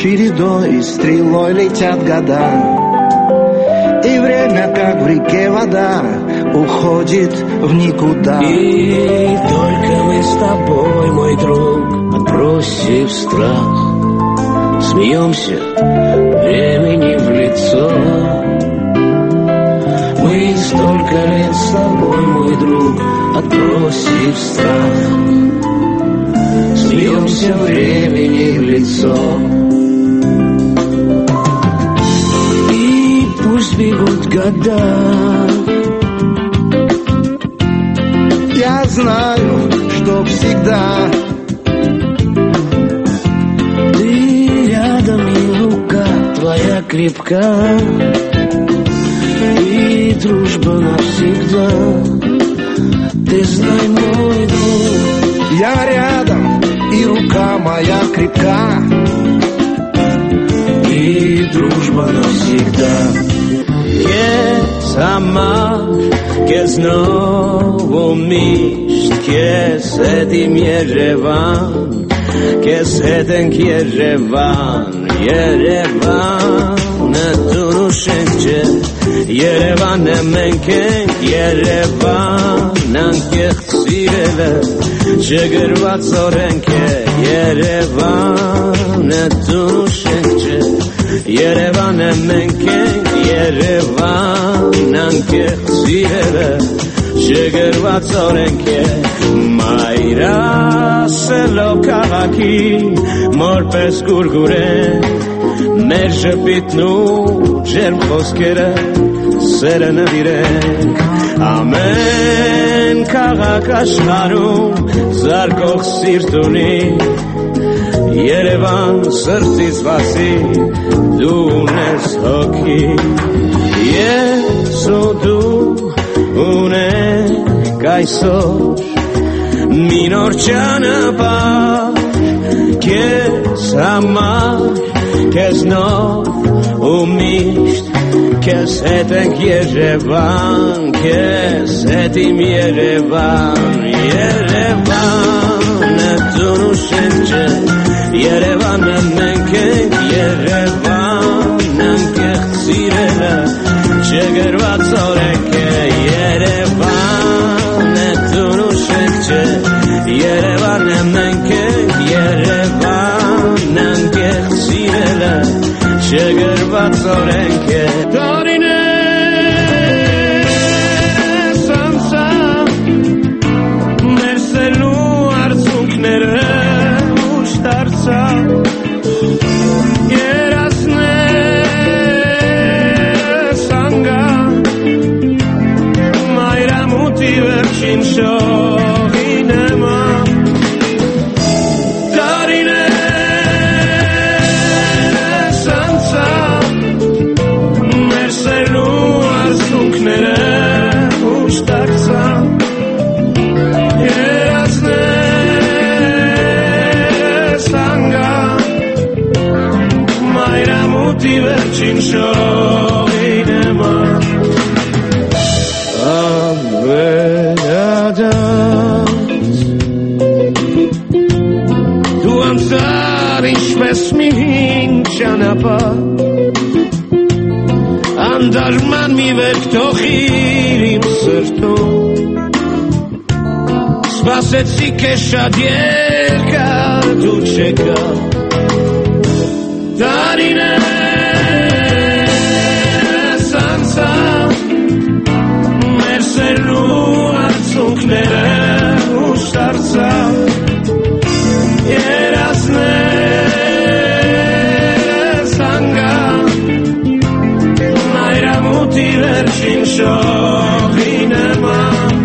чередой и стрелой летят года, и время, как в реке вода, уходит в никуда. И только мы с тобой, мой друг, отбросив страх, смеемся времени в лицо. Мы столько лет с тобой, мой друг, отбросив страх, смеемся времени в лицо. И пусть бегут года, я знаю, что всегда ты рядом, и рука твоя крепка, и дружба навсегда. Ты знай, мой друг, я рядом, и рука моя крепка, и дружба навсегда. Kes amar, kes novo mist, kes edim Yerevan, kes eden Yerevan, Yerevan, netunu şençe, Yerevan emenken, Yerevan, ankech sirele, şegervat sorenke, Yerevan, netunu şençe, Yerevan emenken, Yerevan, ankech sirele, şegervat sorenke, Mayra selo kavaki, morpes gurgure, merje pitnu, germ khoskere, serene virek, amen kavak ashmarum, zarkokh sirtuni, Yerevan srtis vasi, dunes hoki, Yesu du une kaisor, minor chanapar, kes amar, kes nov umisht, kes eten Yerevan, kes etim Yerevan, Yerevan netunu şençe, Yerevan emenken, Yerevan ankech sirele, şegervat sorenke, Yerevan netunu şençe, Yerevan emenken, Yerevan ankech sirele, şegervat sorenke. Dorine sansa, merselu arzunknere, Yerasne sanga Mayra motivation shoginema Darine sansa Merselu arzunknere ushtarsa Yerasne sanga Motivation shoginema Avedadas Tu ansar ishves mihin chanapa Andarman mivek tochir im serto Spasetsi keshadierka tu cheka Darine sansa Merselu arzunknere ushtarsa Yerasne sanga Mayra motivation shoginema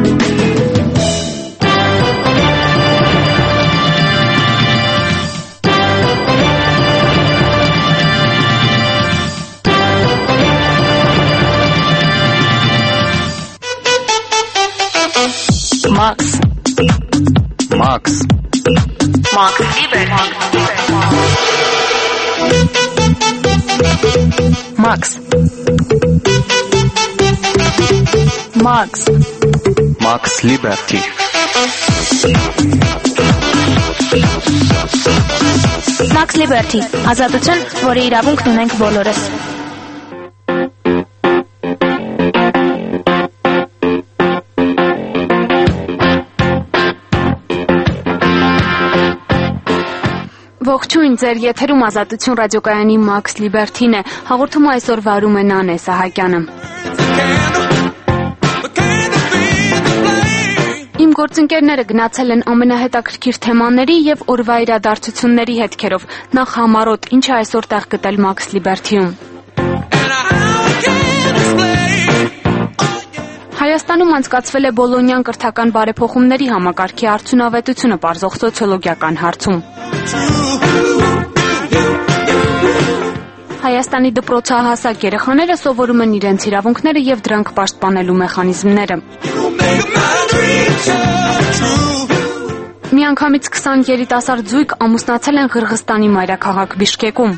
Max Lieber. Max Liberty. Max Liberty, ազատություն, որի իրավունքն ունենք բոլորս։ Ողջույն, ձեր եթերում ազատություն ռադիոկայանի Max Liberty-ն է, հաղորդումը այսօր վարում է Նանե Սահակյանը։ Իմ գործընկերները գնացել են ամենահետաքրքիր թեմաների եւ օրվա իրադարձությունների հետքերով, նախ համառոտ, ինչ է այսօր տեղ գտել Max Liberty-ում։ Հայաստանում անցկացվել է Բոլոնյան կրթական բարեփոխումների համակարգի արդյունավետությունը պարզող սոցիոլոգիական հարցում։ Հայաստանի դպրոցահասակ երեխաները սովորում են իրենց իրավունքները եւ դրանք պաշտպանելու մեխանիզմները։ Միանգամից 20 երիտասարդ զույգ ամուսնացել են Ղրղստանի մայրաքաղաք Բիշկեկում։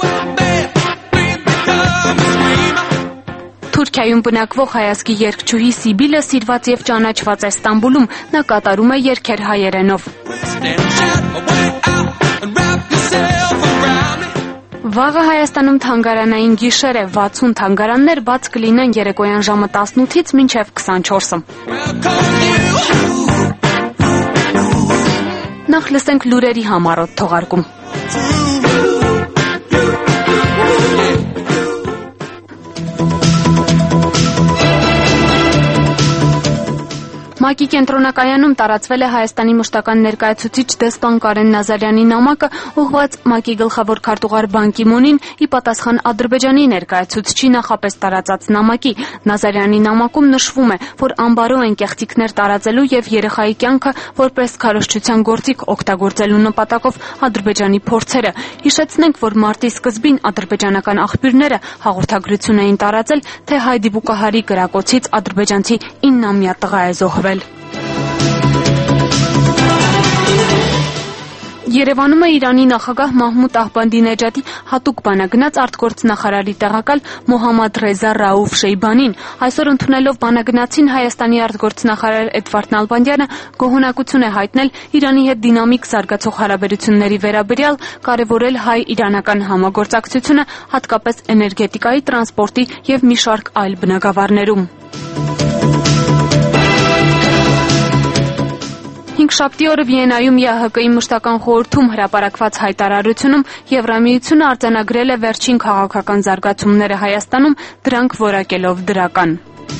Թուրքիայում բնակվող հայազգի երգչուհի Սիբիլը սիրված եւ ճանաչված է Ստամբուլում, նա կատարում է երգեր հայերենով։ Վաղը Հայաստանում թանգարանային գիշեր է, 60 թանգարաններ բաց կլինեն երեկոյան ժամը 18-ից մինչև 24-ը։ Նախ լսենք լուրերի համառոտ թողարկում։ ՄԱԿ-ի կենտրոնակայանում տարածվել է Հայաստանի մշտական ներկայացուցիչ դեսպան Կարեն Նազարյանի նամակը, ուղղված ՄԱԿ-ի գլխավոր քարտուղար Բան Կի Մունին, ի պատասխան Ադրբեջանի ներկայացուցչի նախապես տարածած նամակի։ Նազարյանի նամակում նշվում է, որ անբարո են կեղծիքներ տարածելու եւ երեխայի կյանքը որպես քարոզչության գործիք օգտագործելու նպատակով Ադրբեջանի փորձերը։ Հիշեցնենք, որ մարտի սկզբին ադրբեջանական աղբյուրները հաղորդագրություն էին տարածել, թե հայ դիպուկահարի կրակոցից ադրբեջանցի 9-ամյա տղա է զոհվել։ Երևանում է Իրանի նախագահ Մահմուդ Ահմադինեջադի հատուկ բանագնաց արտգործնախարարի տեղակալ Մոհամմադ Ռեզա Ռաուֆ Շեյբանին։ Այսօր ընդունելով բանագնացին Հայաստանի արտգործնախարար Էդվարդ Նալբանդյանը գոհունակություն է հայտնել Իրանի հետ դինամիկ զարգացող հարաբերությունների վերաբերյալ, կարևորել հայ-իրանական համագործակցությունը, հատկապես էներգետիկայի, տրանսպորտի եւ մի շարք այլ բնագավառներում։ Հինգշաբթի օրը Վիեննայում ԵԱՀԿ-ի մշտական խորհրդում հրապարակված հայտարարությունում Եվրամիությունը արձանագրել է վերջին քաղաքական զարգացումները Հայաստանում, դրանք որակելով դրական։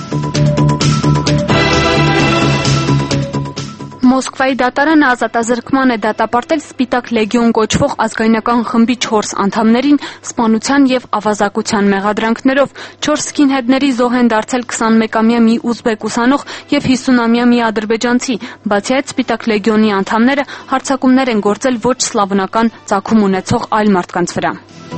Մոսկվայի դատարանը ազատազրկման է դատապարտել Սպիտակ լեգիոն կոչվող ազգայնական խմբի 4 անդամներին սպանության եւ ավազակության մեղադրանքներով։ 4 սքինհեդների զոհ են դարձել 21-ամյա մի ուզբեկ ուսանող եւ 50-ամյա մի ադրբեջանցի։ Բացի այդ, Սպիտակ լեգիոնի անդամները հարձակումներ են գործել ոչ սլավոնական ծագում ունեցող այլ մարդկանց վրա։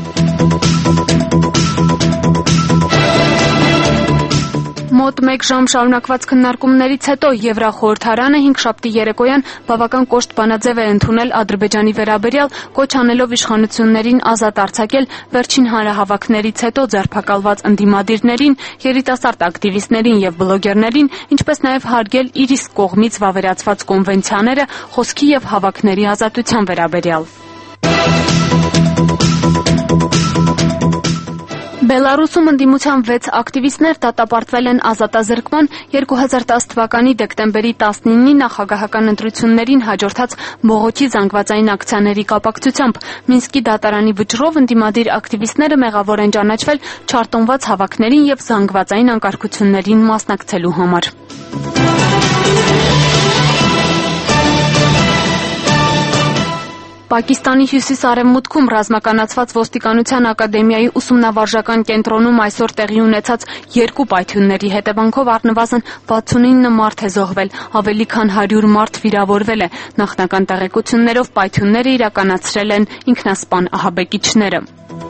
Մոտ 1 ժամ շարունակված քննարկումներից հետո Եվրախորհրդարանը հինգշաբթի երեկոյան բավական կոշտ բանաձև է ընդունել Ադրբեջանի վերաբերյալ, կոչ անելով իշխանություններին ազատ արձակել վերջին հանրահավաքներից հետո ձերբակալված ընդդիմադիրներին, երիտասարդ ակտիվիստներին եւ բլոգերներին, ինչպես նաեւ հարգել իր իսկ կողմից վավերացված կոնվենցիաները խոսքի եւ հավաքների ազատության վերաբերյալ։ Բելարուսում ընդդիմության 6 ակտիվիստներ դատապարտվել են ազատազրկման 2010 թվականի դեկտեմբերի 19-ի նախագահական ընտրություններին հաջորդած բողոքի զանգվածային ակցիաների կապակցությամբ։ Մինսկի դատարանի վճռով ընդդիմադիր ակտիվիստները մեղավոր են ճանաչվել չարտոնված հավաքներին եւ զանգվածային անկարգություններին մասնակցելու համար։ Պակիստանի հյուսիս-արևմուտքում ռազմականացված ոստիկանության ակադեմիայի ուսումնավարժական կենտրոնում այսօր տեղի ունեցած 2 պայթյունների հետևանքով առնվազն 69 մարդ է զոհվել, ավելի քան 100 մարդ վիրավորվել է։ Նախնական տեղեկություններով պայթյունները իրականացրել են ինքնասպան ահաբեկիչները։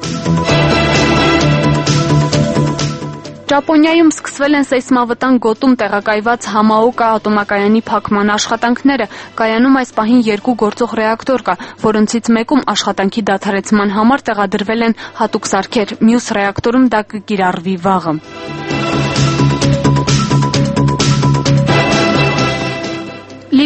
Ճապոնիայում սկսվել են սեյսմավտանգ գոտում տեղակայված Համաոկա ատոմակայանի փակման աշխատանքները։ Կայանում այս պահին 2 գործող ռեակտոր կա, որոնցից մեկում աշխատանքի դադարեցման համար տեղադրվել են հատուկ սարքեր, մյուս ռեակտորում դա կկիրառվի վաղը։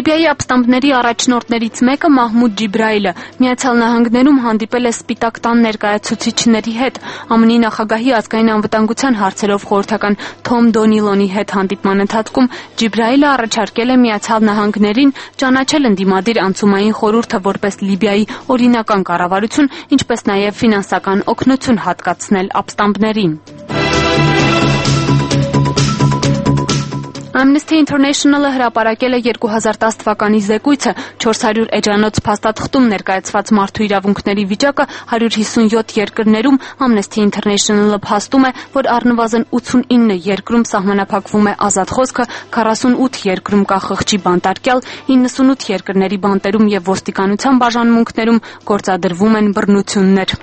Լիբիայի ապստամբների առաջնորդներից մեկը Մահմուդ Ջիբրայելը Միացյալ Նահանգներում հանդիպել է Սպիտակ տան ներկայացուցիչների հետ։ ԱՄՆ նախագահի ազգային անվտանգության հարցերով խորհրդական Թոմ Դոնիլոնի հետ հանդիպման ընթացքում Ջիբրայելը առաջարկել է Միացյալ Նահանգներին ճանաչել ընդդիմադիր անցումային խորհուրդը որպես Լիբիայի օրինական կառավարություն, ինչպես նաև ֆինանսական օգնություն հատկացնել ապստամբներին։ Amnesty International-ը հրապարակել է 2010 թվականի զեկույցը 400 էջանոց փաստաթղթում ներկայացված մարդու իրավունքների վիճակը 157 երկրներում Amnesty International-ը փաստում է, որ առնվազն 89 երկրում սահմանափակվում է ազատ խոսքը, 48 երկրում կա խղճի բանտարկյալ, 98 երկրների բանտերում եւ ոստիկանության բաժանմունքներում գործադրվում են բռնություններ։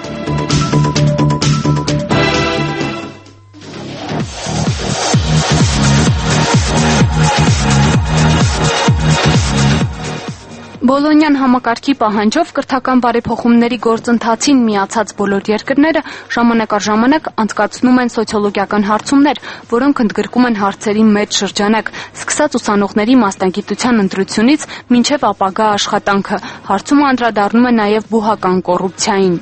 Բոլոնյան համակարգի պահանջով կրթական բարեփոխումների գործընթացին միացած բոլոր երկրները ժամանակ առ ժամանակ անցկացնում են սոցիոլոգիական հարցումներ, որոնք ընդգրկում են հարցերի մեծ շրջանակ, սկսած ուսանողների մասնագիտության ընտրությունից մինչև ապագա աշխատանքը։ Հարցումը անդրադառնում է նաև բուհական կոռուպցիային։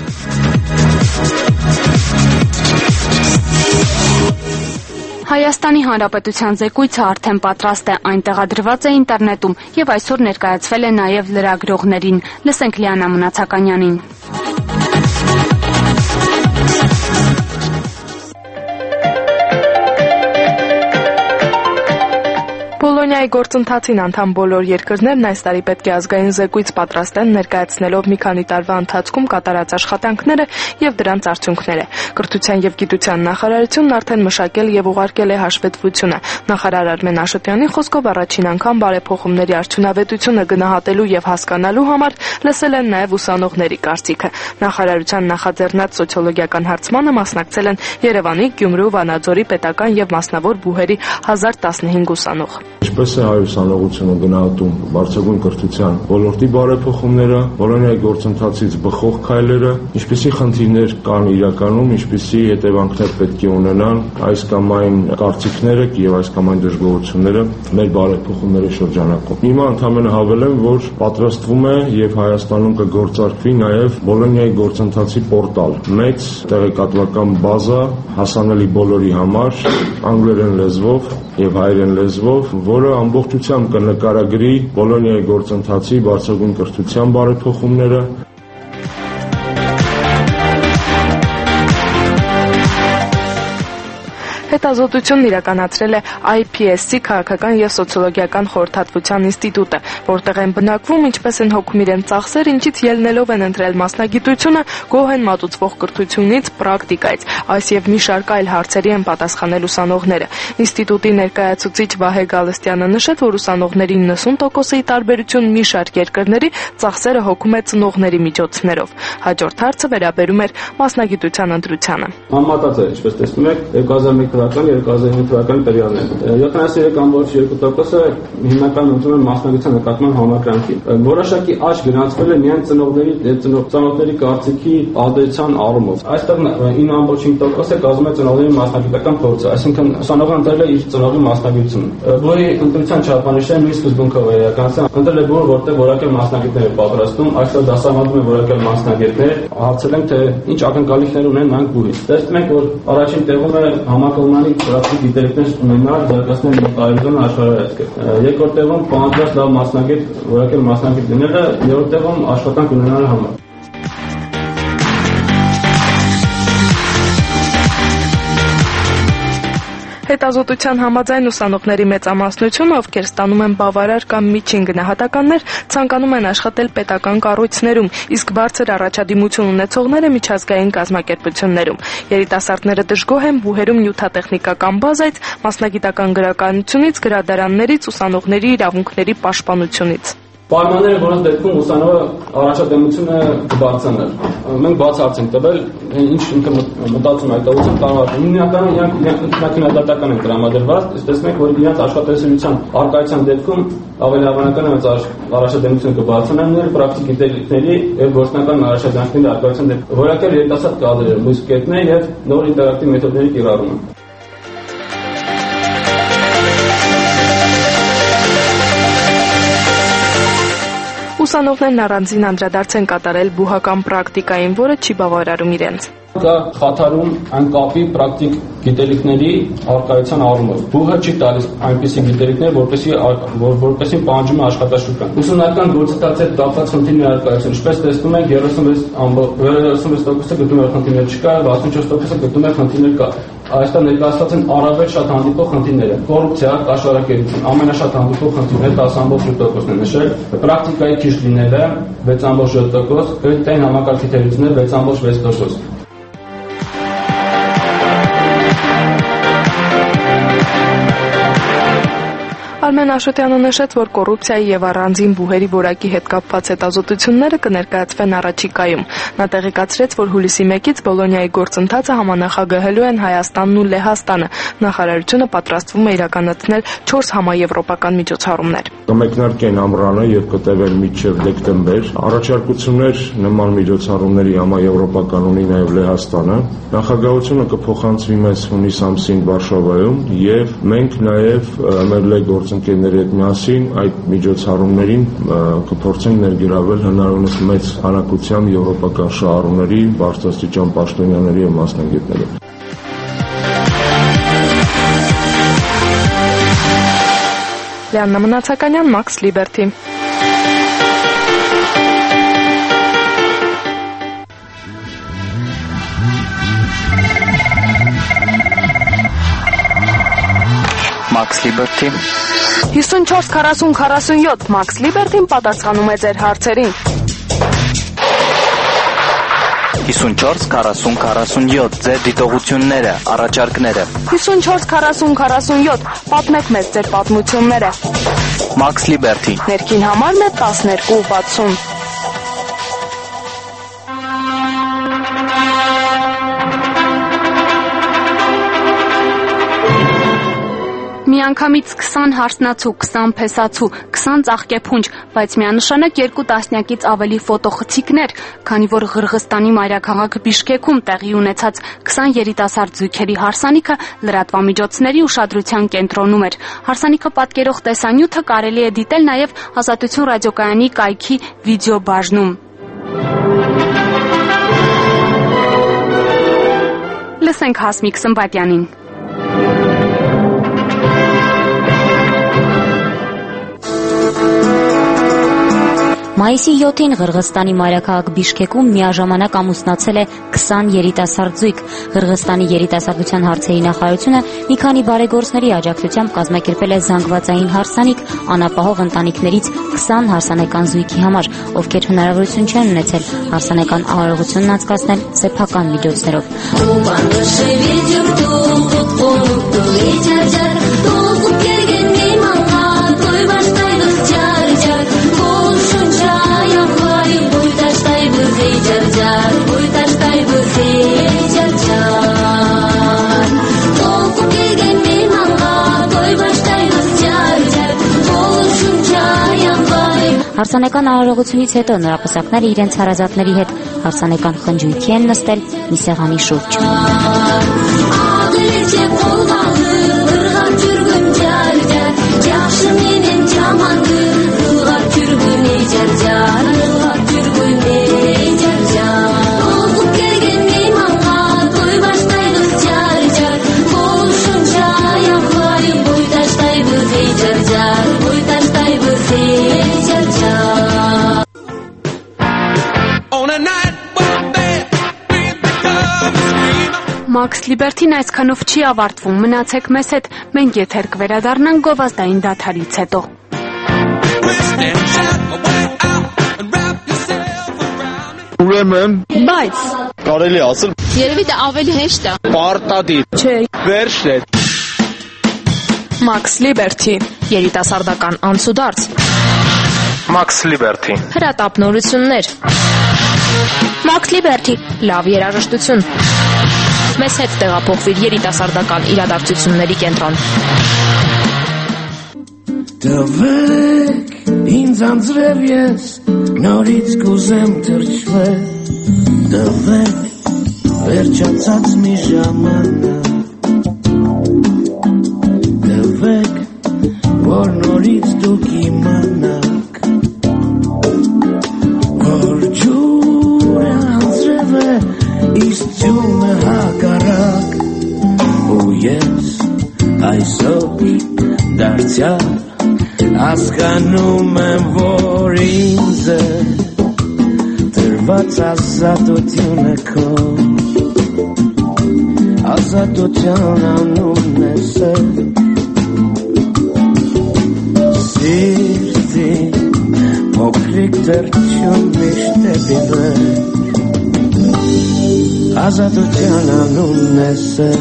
Հայաստանի Հանրապետության զեկույցը արդեն պատրաստ է, այն տեղադրված է ինտերնետում եւ այսօր ներկայացվել է նաեւ լրագրողներին։ Լսենք Լիանա Մնացականյանին։ Բոլոնյայի գործընթացին անդամ բոլոր երկրներն այս տարի պետք է ազգային զեկույց պատրաստեն ներկայացնելով մի քանի տարվա ընթացքում կատարած աշխատանքները եւ դրանց արդյունքները։ Կրթության եւ գիտության նախարարությունն արդեն մշակել եւ ուղարկել է հաշվետվությունը։ Նախարար Արմեն Աշոտյանի խոսքով առաջին անգամ բարեփոխումների արդյունավետությունը գնահատելու եւ հասկանալու համար լսել են նաեւ ուսանողների կարծիքը։ Նախարարության նախաձեռնած սոցիոլոգիական հարցմանը մասնակցել են Երևանի, Գյումրու, Վանաձորի պետական եւ մասնավոր բուհերի 1015 ուսանող։ Ինչպես է հայ ուսանողությունը գնահատում բարձրագույն կրթության ոլորտի բարեփոխումները, Բոլոնիայի գործընթացից բխող քայլերը, ինչպիսի խնդիրներ կան իրականում, ինչպիսի հետևանքներ պետք է ունենան այս կամ այն կարծիքները եւ այս կամ այն դժգոհությունները մեր բարեփոխումների շրջանակում։ Հիմա ընդհանրապես հավելեմ, որ պատրաստվում է եւ Հայաստանում կգործարկվի նաեւ Բոլոնիայի գործընթացի պորտալ, մեծ տեղեկատվական բազա հասանելի բոլորի համար, անգլերեն լեզվով եւ հայերեն լեզվով, որը ամբողջությամբ կնկարագրի Բոլոնիայի գործընթացի բարձրագույն կրթության բարեփոխումները։ Հետազոտությունն իրականացրել է IPSC քաղաքական եւ սոցիոլոգիական խորհրդատվության ինստիտուտը, որտեղ են բնակվում, ինչպես են հոգում իրենց ծախսեր, ինչից ելնելով են ընտրել մասնագիտությունը, գոհ են մատուցվող կրթությունից, պրակտիկայից, այս եւ մի շարք այլ հարցերի են պատասխանել ուսանողները։ Ինստիտուտի ներկայացուցիչ Վահե Գալստյանը նշեց, որ ուսանողների 90%-ի տարբերություն մի շարք երկրների ծախսերը հոգում է ծնողների միջոցներով։ Հաջորդ հարցը վերաբերում էր մասնագիտության ընտրությանը։ Համատած է, ինչպես տեսնում եք, 2001 թվականի պերիոդն է։ 73.2%-ը հիմնականում ընդունում են մասնագիտության նկատմամբ համակրանքի։ Որոշակի աճ գրանցվել է միայն ծնողների կարծիքի ազդեցության առումով։ Այստեղ 9.5%-ը կազմում է ծնողների մասնագիտական փորձը, այսինքն ուսանողը ընտրել է իր ծնողի մասնագիտությունը։ Որի ընտրության չափանիշը մի սկզբունքով է իրականացել։ Ընտրել է բուհը, որտեղ որակյալ մասնագետներ են պատրաստում, այսօր դասավանդում են որակյալ մասնագետներ, հարցել ենք, թե ինչ ակնկալիքներ ունեն նրանք բուհից։ Տեսնում ենք, որ առաջին տեղում է համակողմանի պրակտիկ գիտելիքներ ունենալ, զարգացնել մտահոգություն աշխարհայացքը։ Երկրորդ տեղում պահանջված լավ մասնագետ, որակյալ մասնագետ լինելը, երրորդ տեղում աշխատանք ունենալու համար։ Հետազոտության համաձայն ուսանողների մեծամասնությունը, ովքեր ստանում են բավարար կամ միջին գնահատականներ, ցանկանում են աշխատել պետական կառույցներում, իսկ բարձր առաջադիմություն ունեցողները միջազգային կազմակերպություններում։ Երիտասարդները դժգոհ են բուհերում նյութատեխնիկական բազայից, մասնագիտական գրականությունից, գրադարաններից, ուսանողների իրավունքների պաշտպանությունից։ Պայմանները, որոնց դեպքում ուսանողը առաջադեմությունը կբարձրանար։ Մենք բաց հարց ենք տվել, ինչ ինքը մտածում է այդ ուղղությամբ կառավարում։ Հիմնականում իրանք ինքնակնադատական են տրամադրված, տեսնում եք, որ իրենց աշխատասիրության արկայության դեպքում ավելի հավանական է առաջադեմությունը կբարձրանան պրակտիկ գիտելիքների եւ գործնական առաջադրանքների արկայության դեպքում։ Որակյալ երիտասարդ կադրերը, լույս կետներ եւ նոր ինտերակտիվ մեթոդների կիրառումը։ Ուսանողներն առանձին անդրադարձ են կատարել բուհական պրակտիկային, որը չի բավարարում իրենց։ Կա խաթարում այն կապի պրակտիկ գիտելիքների առկայության առումով։ Բուհը չի տալիս այնպիսի գիտելիքներ, որպեսզի պահանջում է աշխատաշուկան։ Ուսումնական գործընթացի հետ կապված խնդիրների առկայություն, ինչպես տեսնում ենք, 36%-ը գտնում է խնդիրներ չկա, 64%-ը գտնում է խնդիրներ կա։ Այստեղ ներկայացված են առավել շատ հանդիպող խնդիրները։ Կոռուպցիա, կաշառակերություն, ամենաշատ հանդիպող խնդիրները 10.8%-ն են նշել, պրակտիկայի քիչ լինելը 6.7%, կրեդիտային համակարգի թերությունները 6.6%։ Արմեն Աշոտյանը նշեց, որ կոռուպցիայի եւ առանձին բուհերի որակի հետ կապված հետազոտությունները կներկայացվեն առաջիկայում։ Նա տեղեկացրեց, որ հուլիսի 1-ից Բոլոնիայի գործընթացը համանախագահելու են Հայաստանն ու Լեհաստանը։ Նախարարությունը պատրաստվում է իրականացնել 4 համաեվրոպական միջոցառումներ։ Կմեկնարկեն ամռանը եւ կտևեն մինչեւ դեկտեմբեր։ Առաջարկություններ նման միջոցառումների համաեվրոպական ունի նաեւ Լեհաստանը։ Նախագահությունը կփոխանցվի մեզ հունիս ամսին Վարշավայում եւ մենք նաեւ մեր գործընկերների հետ միասին այդ միջոցառումներին կփորձենք ներգրավել հնարավորինս մեծ քանակությամբ եվրոպական շահառուների, բարձրաստիճան պաշտոնյաների եւ մասնագետների։ Լիաննա Մնացականյան, Max Liberty։ Max Liberty 54-40-47 Max Liberty-ն պատասխանում է ձեր հարցերին։ 54-40-47 ձեր դիտողությունները, առաջարկները։ 54-40-47 պատմեք մեզ ձեր պատմությունները։ Max Liberty Ներքին համարն է 1260։ Միանգամից 20 հարսնացու, 20 փեսացու, 20 ծաղկեփունջ, բայց միանշանակ 2 տասնյակից ավելի ֆոտոխցիկներ, քանի որ Ղրղստանի մայրաքաղաք Բիշկեքում տեղի ունեցած 20 երիտասարդ զույգերի հարսանիքը լրատվամիջոցների ուշադրության կենտրոնում էր։ Հարսանիքը պատկերող տեսանյութը կարելի է դիտել նաև Ազատություն ռադիոկայանի կայքի վիդեոբաժնում։ Լսենք Հասմիկ Սմբատյանին։ Մայիսի 7-ին Ղրղստանի մայրաքաղաք Բիշկեքում միաժամանակ ամուսնացել է 20 երիտասարդ զույգ։ Ղրղստանի երիտասարդության հարցերի նախարարությունը մի քանի բարեգործների աջակցությամբ կազմակերպել է զանգվածային հարսանիք անապահով ընտանիքներից 20 հարսանեկան զույգի համար, ովքեր հնարավորություն չեն ունեցել հարսանեկան արարողությունն անցկացնել սեփական միջոցներով։ Հարսանեկան արարողությունից հետո նրապսակները իրենց հարազատների հետ հարսանեկան խնջույքի են նստել մի սեղանի շուրջ։ Max Liberty-ն այսքանով չի ավարտվում, մնացեք մեզ հետ, մենք եթեր կվերադառնանք գովազդային դադարից հետո։ Ուրեմն, Բայց կարելի ասել, երևի դա ավելի հեշտ է։ պարտադիր, չէ։ վերջն է։ Max Liberty երիտասարդական անցուդարձ։ Max Liberty Հրատապնորություններ։ Max Liberty Լավ երաժշտություն։ Մեզ հետ տեղափոխվիր երիտասարդական իրադարձությունների կենտրոն։ Տվեք ինձ անձրև ես նորից կուզեմ թրջվել Տվեք վերջացած մի ժամանակ Տվեք որ նորից դուք իմանաք դարձյալ հասկանում եմ, որ ինձ է տրված ազատությունը քո ազատության անունն է սիրտի փոքրիկ թռչուն միշտ դեպի վեր ազատության անունն է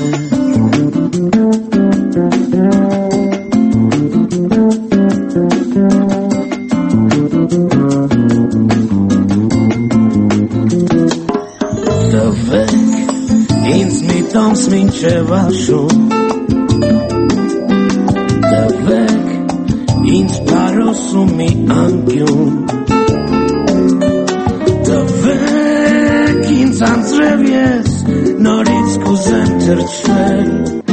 Տանց մինչև աշուն Դվեք ինձ պարոսում մի անկյուն Դվեք ինձ անձրև ես նորից կուզեմ թրջվել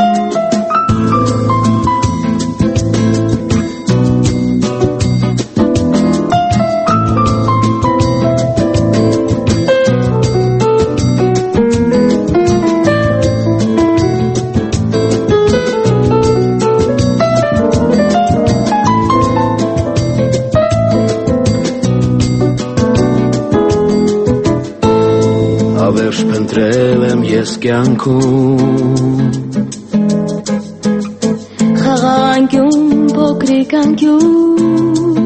Ես կյանքում Խաղանկյուն, փոքրիկ անկյուն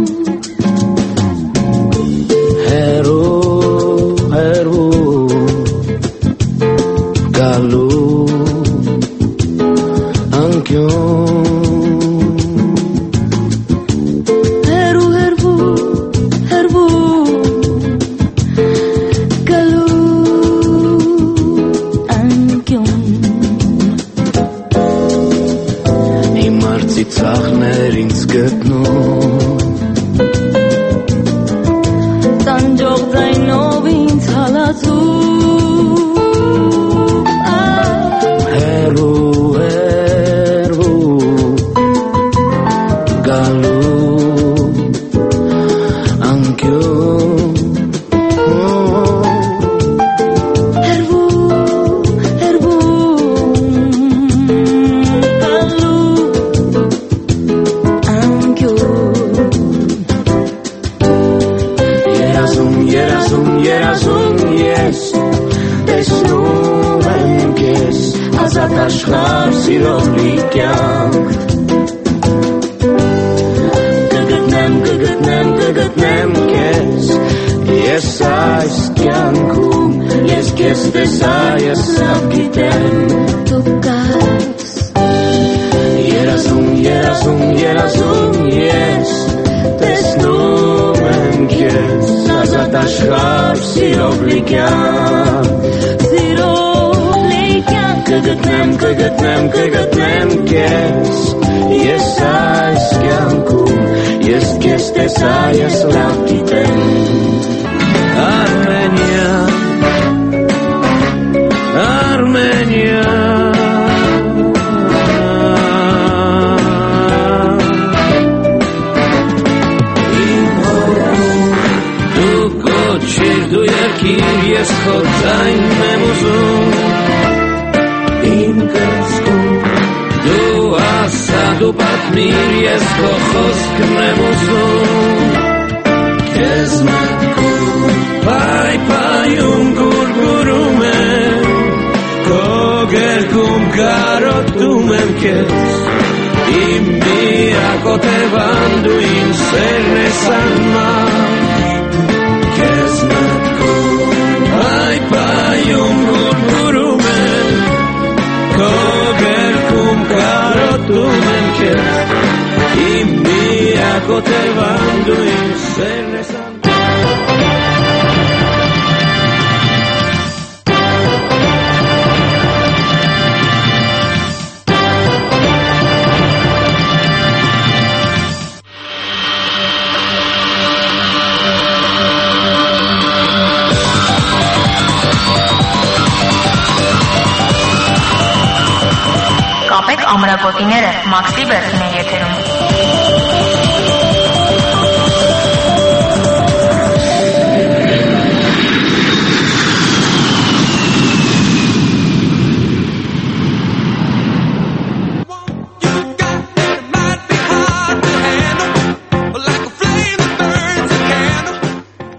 Հերու գալու անկյուն Ծաղներ ինձ գտնում Տանջող ձայնով ինձ հալածում Հերու գալու անկյուն Աշխարհ սիրով լի կյանք Կգտնեմ քեզ Ես այս կյանքում Ես քեզ տեսա, ես սավ գիտեմ Դու կաս Երազում ես Տեսնում եմ քեզ Ազատ աշխարհ սիրով լի կյանք Կգտնեմ քեզ Ես այս կյանքում Ես քեզ տեսա, ես լավ գիտեմ Արմենիա Իմ հորում դու կոչիր, դու երկիր Ես քո ձայնն եմ ուզում Իմ կրծքում դու ասա, դու պատմիր, ես քո խոսքն եմ ուզում Քեզ մտքում պայպայում գուրգուրում եմ Քո գերքում կարոտում եմ քեզ Իմ միակ օտևան դու իմ սերն ես անմար Քեզ մտքում պայպայում գուրգուրում եմ Քո գերքում կարոտում եմ քեզ Իմ միակ օտևան դու իմ սերն ես Ամրագոտիները Մաքս Լիբերթին է եթերում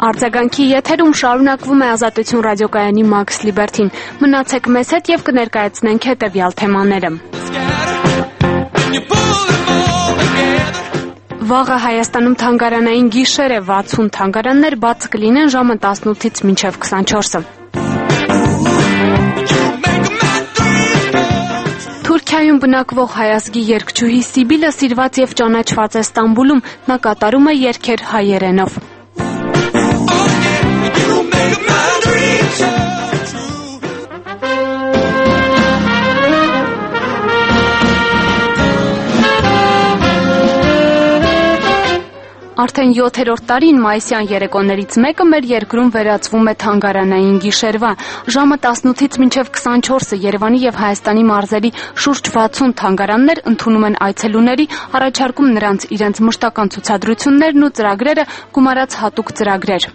Արձագանքի եթերում շարունակվում է Ազատություն ռադիոկայանի Max Liberty-ն։ Մնացեք մեզ հետ եւ կներկայացնենք հետեւյալ թեմաները։ Վաղը Հայաստանում թանգարանային գիշեր է, 60 թանգարաններ բաց կլինեն ժամը 18-ից մինչև 24-ը։ Թուրքիայում բնակվող հայազգի երգչուհի Սիբիլը սիրված եւ ճանաչված է Ստամբուլում, նա կատարում է երգեր հայերենով։ Արդեն 7-րդ տարին մայիսյան երեկոներից մեկը մեր երկրում վերածվում է թանգարանային գիշերվա։ Ժամը 18-ից մինչև 24-ը Երևանի եւ Հայաստանի մարզերի շուրջ 60 թանգարաններ ընդունում են այցելուների, առաջարկում նրանց իրենց մշտական ցուցադրություններն ու ծրագրերը, գումարած հատուկ ծրագրեր։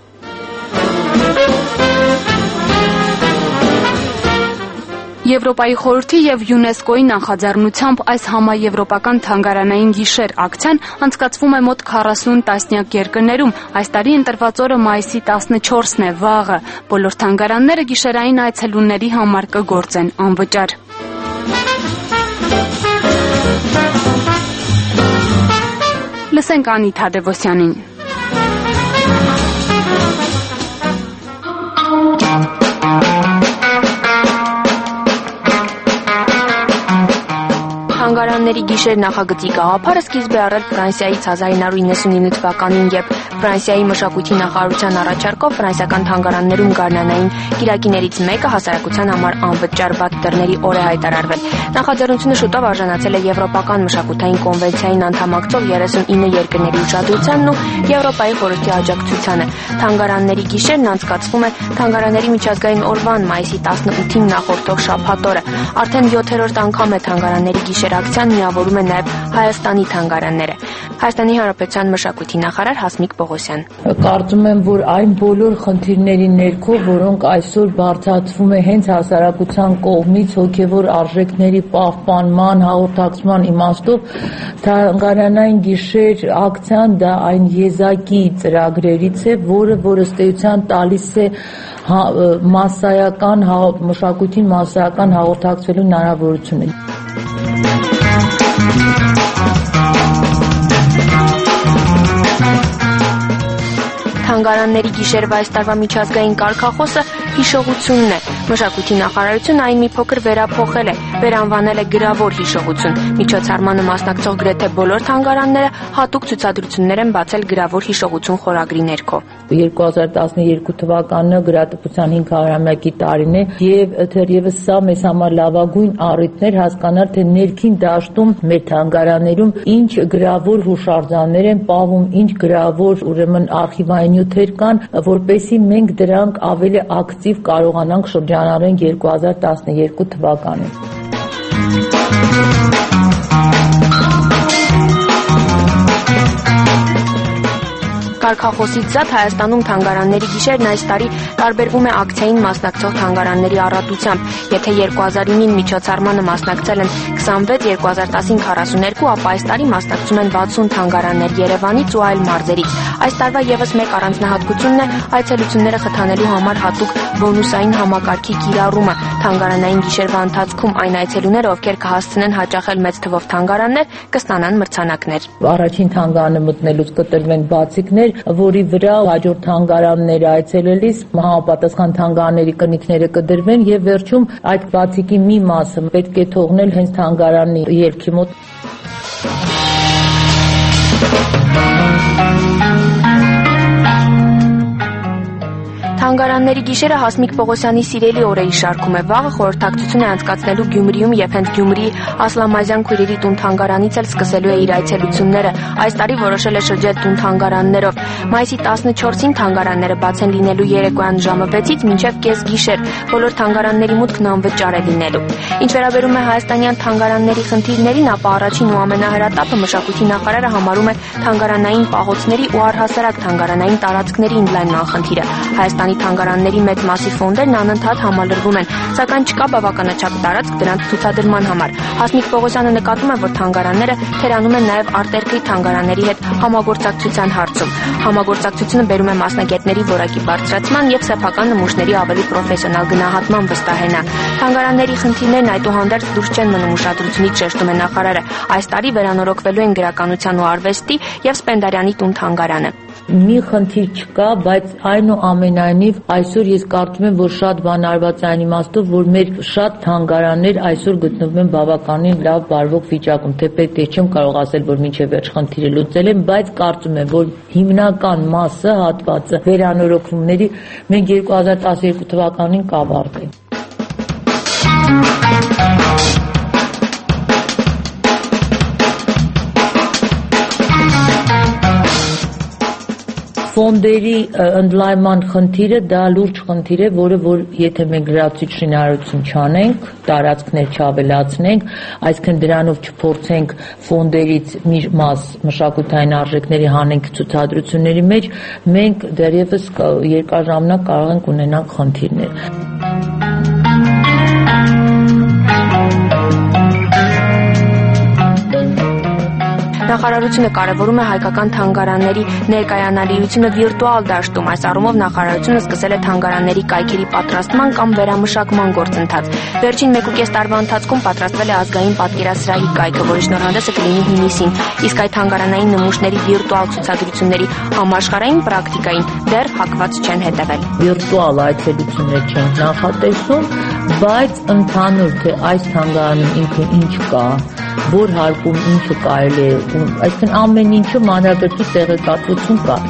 Եվրոպայի խորհրդի եւ ՅՈՒՆԵՍԿՕ-ի նախաձեռնությամբ այս համաեվրոպական թանգարանային գիշեր ակցիան անցկացվում է մոտ 40 տասնյակ երկրներում։ Այս տարի ընտրված օրը մայիսի 14-ն է, վաղը։ Բոլոր թանգարանները գիշերային այցելուների համար կգործեն անվճար։ Լսենք Անի Թադևոսյանին։ Թանգարանների գիշեր նախագծի գաղափարը սկիզբ է առել Ֆրանսիայից 1999 թվականին, երբ Ֆրանսիայի մշակույթի նախարարության առաջարկով ֆրանսիական թանգարաններում գարնանային կիրակիներից մեկը հասարակության համար անվճար բաց դռների օր է հայտարարվել։ Նախաձեռնությունը շուտով արժանացել է Եվրոպական մշակութային կոնվենցիային անդամակցող 39 երկրների ուշադրությանն ու Եվրոպայի խորհրդի աջակցությանը։ Թանգարանների գիշերն անցկացվում է Թանգարանների միջազգային օրվան մայիսի 18-ին նախորդող շաբաթ օրը։ Արդեն 7-րդ անգամ է Թանգարանների գիշեր ակցիան միավորում է նաև Հայաստանի թանգարանները։ Հայաստանի Հանրապետության մշակույթի նախարար Հասմիկ Պողոսյան։ Կարծում եմ, որ այն բոլոր խնդիրների ներքո, որոնք այսօր բարձրացվում է հենց հասարակության կողմից հոգևոր արժեքների պահպանման, հաղորդակցման իմաստով, թանգարանային գիշեր ակցիան դա այն եզակի ծրագրերից է, որը ըստ էության տալիս է մասսայական մշակույթին մասսայական հաղորդակցվելու հնարավորությունը։ Թանգարանների գիշերվա այս տարվա միջազգային կարգախոսը հիշողությունն է։ Մշակույթի նախարարությունը այն մի փոքր վերափոխել է, վերանվանել է գրավոր հիշողություն։ Միջոցառմանը մասնակցող գրեթե բոլոր թանգարանները հատուկ ցուցադրություններ են բացել գրավոր հիշողություն խորագրի ներքո։ 2012 թվականը գրատպության 500-ամյակի տարին է եւ թերևս սա մեզ համար լավագույն առիթն էր հասկանալ, թե ներքին դաշտում մեր թանգարաններում ինչ գրավոր հուշարձաններ են պահվում, ինչ գրավոր ուրեմն արխիվային նյութեր կան, որպեսզի մենք դրանք ավելի ակտիվ կարողանանք շրջանառենք 2012 թվականին։ Կարգախոսից զատ Հայաստանում թանգարանների գիշերն այս տարի տարբերվում է ակցիային մասնակցող թանգարանների առատությամբ։ Եթե 2009-ին միջոցառմանը մասնակցել են 26, 2010-ին 42, ապա այս տարի մասնակցում են 60 թանգարաններ Երևանից ու այլ մարզերից։ Այս տարվա եւս մեկ առանձնահատկությունն է այցելությունները խթանելու համար հատուկ բոնուսային համակարգի կիրառումը։ Թանգարանային գիշերվա ընթացքում այն այցելուները, ովքեր կհասցնեն հաճախել մեծ թվով թանգարաններ, կստանան մրցանակներ։ Առաջին թանգարանը մտնելուց կտրվեն բացիկներ, որի վրա հաջորդ թանգարանները այցելելիս համապատասխան թանգարանների կնիքները կդրվեն եւ վերջում այդ բացիկի մի մասը պետք է թողնել հենց թանգարանի ելքի մոտ։ Թանգարանների գիշերը Հասմիկ Պողոսյանի սիրելի օրերի շարքում է։ Վաղը խորհրդակցություն է անցկացնելու Գյումրիում եւ հենց Գյումրիի Ասլամազյան քույրերի տուն թանգարանից էլ սկսելու է իր այցելությունները։ Այս տարի որոշել է շրջել տուն թանգարաններով։ Մայիսի 14-ին թանգարանները բաց են լինելու երեկոյան ժամը 6-ից մինչև կեսգիշեր։ Բոլոր թանգարանների մուտքն անվճար է լինելու։ Ինչ վերաբերում է հայաստանյան թանգարանների խնդիրներին, ապա առաջին ու ամենահրատապը մշակույթի նախարարը համարում է թանգարանային պահոցների ու առհասարակ թանգարանային տարածքների ընդլայնման խնդիրը։ Հայաստանի թանգարանների մեծ մասի ֆոնդերն անընդհատ համալրվում են, սակայն չկա բավականաչափ տարածք դրանց ցուցադրման համար։ Հասմիկ Պողոսյանը նկատում է, որ թանգարանները թերանում են նաև արտերկրի թանգարանների հետ համագործակցության հարցում։ Համագործակցությունը բերում է մասնագետների որակի բարձրացման եւ սեփական նմուշների ավելի պրոֆեսիոնալ գնահատման վստահենա։ Թանգարանների խնդիրներն այդուհանդերձ դուրս չեն մնում ուշադրությունից, շեշտում է նախարարը։ Այս տարի վերանորոգվելու են գրականության ու արվեստի եւ Սպենդարյանի տուն թանգարանը։ Մի խնդիր չկա, բայց այնուամենայնիվ այսօր ես կարծում եմ, որ շատ բան արված է այն իմաստով, որ մեր շատ թանգարաններ այսօր գտնվում են բավականին լավ վարվող վիճակում, թեպետ ես չեմ կարող ասել, որ մինչև վերջ խնդիրը լուծել են, բայց կարծում եմ, որ հիմնական մասը հատվածը վերանորոգումների մենք 2012 թվականին կավարտենք։ Ֆոնդերի ընդլայնման խնդիրը դա լուրջ խնդիր է, որ եթե մենք լրացուցիչ շինարարություն չանենք, տարածքներ չավելացնենք, այսինքն դրանով չփորձենք ֆոնդերից մի մաս մշակութային արժեքների հանենք ցուցադրությունների մեջ, մենք դեռևս երկար ժամանակ կարող ենք ունենալ խնդիրներ։ Նախարարությունը կարևորում է հայկական թանգարանների ներկայանալիությունը վիրտուալ դաշտում։ Այս առումով նախարարությունը սկսել է թանգարանների կայքերի պատրաստման կամ վերամշակման գործընթաց։ Վերջին 1.5 տարվա ընթացքում պատրաստվել է ազգային պատկերասրահի կայքը, որի շնորհանդեսը կլինի հունիսին, իսկ այդ թանգարանային նմուշների վիրտուալ ցուցադրությունների համաշխարհային պրակտիկային դեռ հակված չեն հետևել։ Վիրտուալ այցելություններ չեն նախատեսում, բայց ընդհանուր թե այս թանգարանում ինքը ինչ կա, որ հարկում ինչը կարելի է, այսինքն ամեն ինչը մանրակրկիտ տեղեկատվություն կա։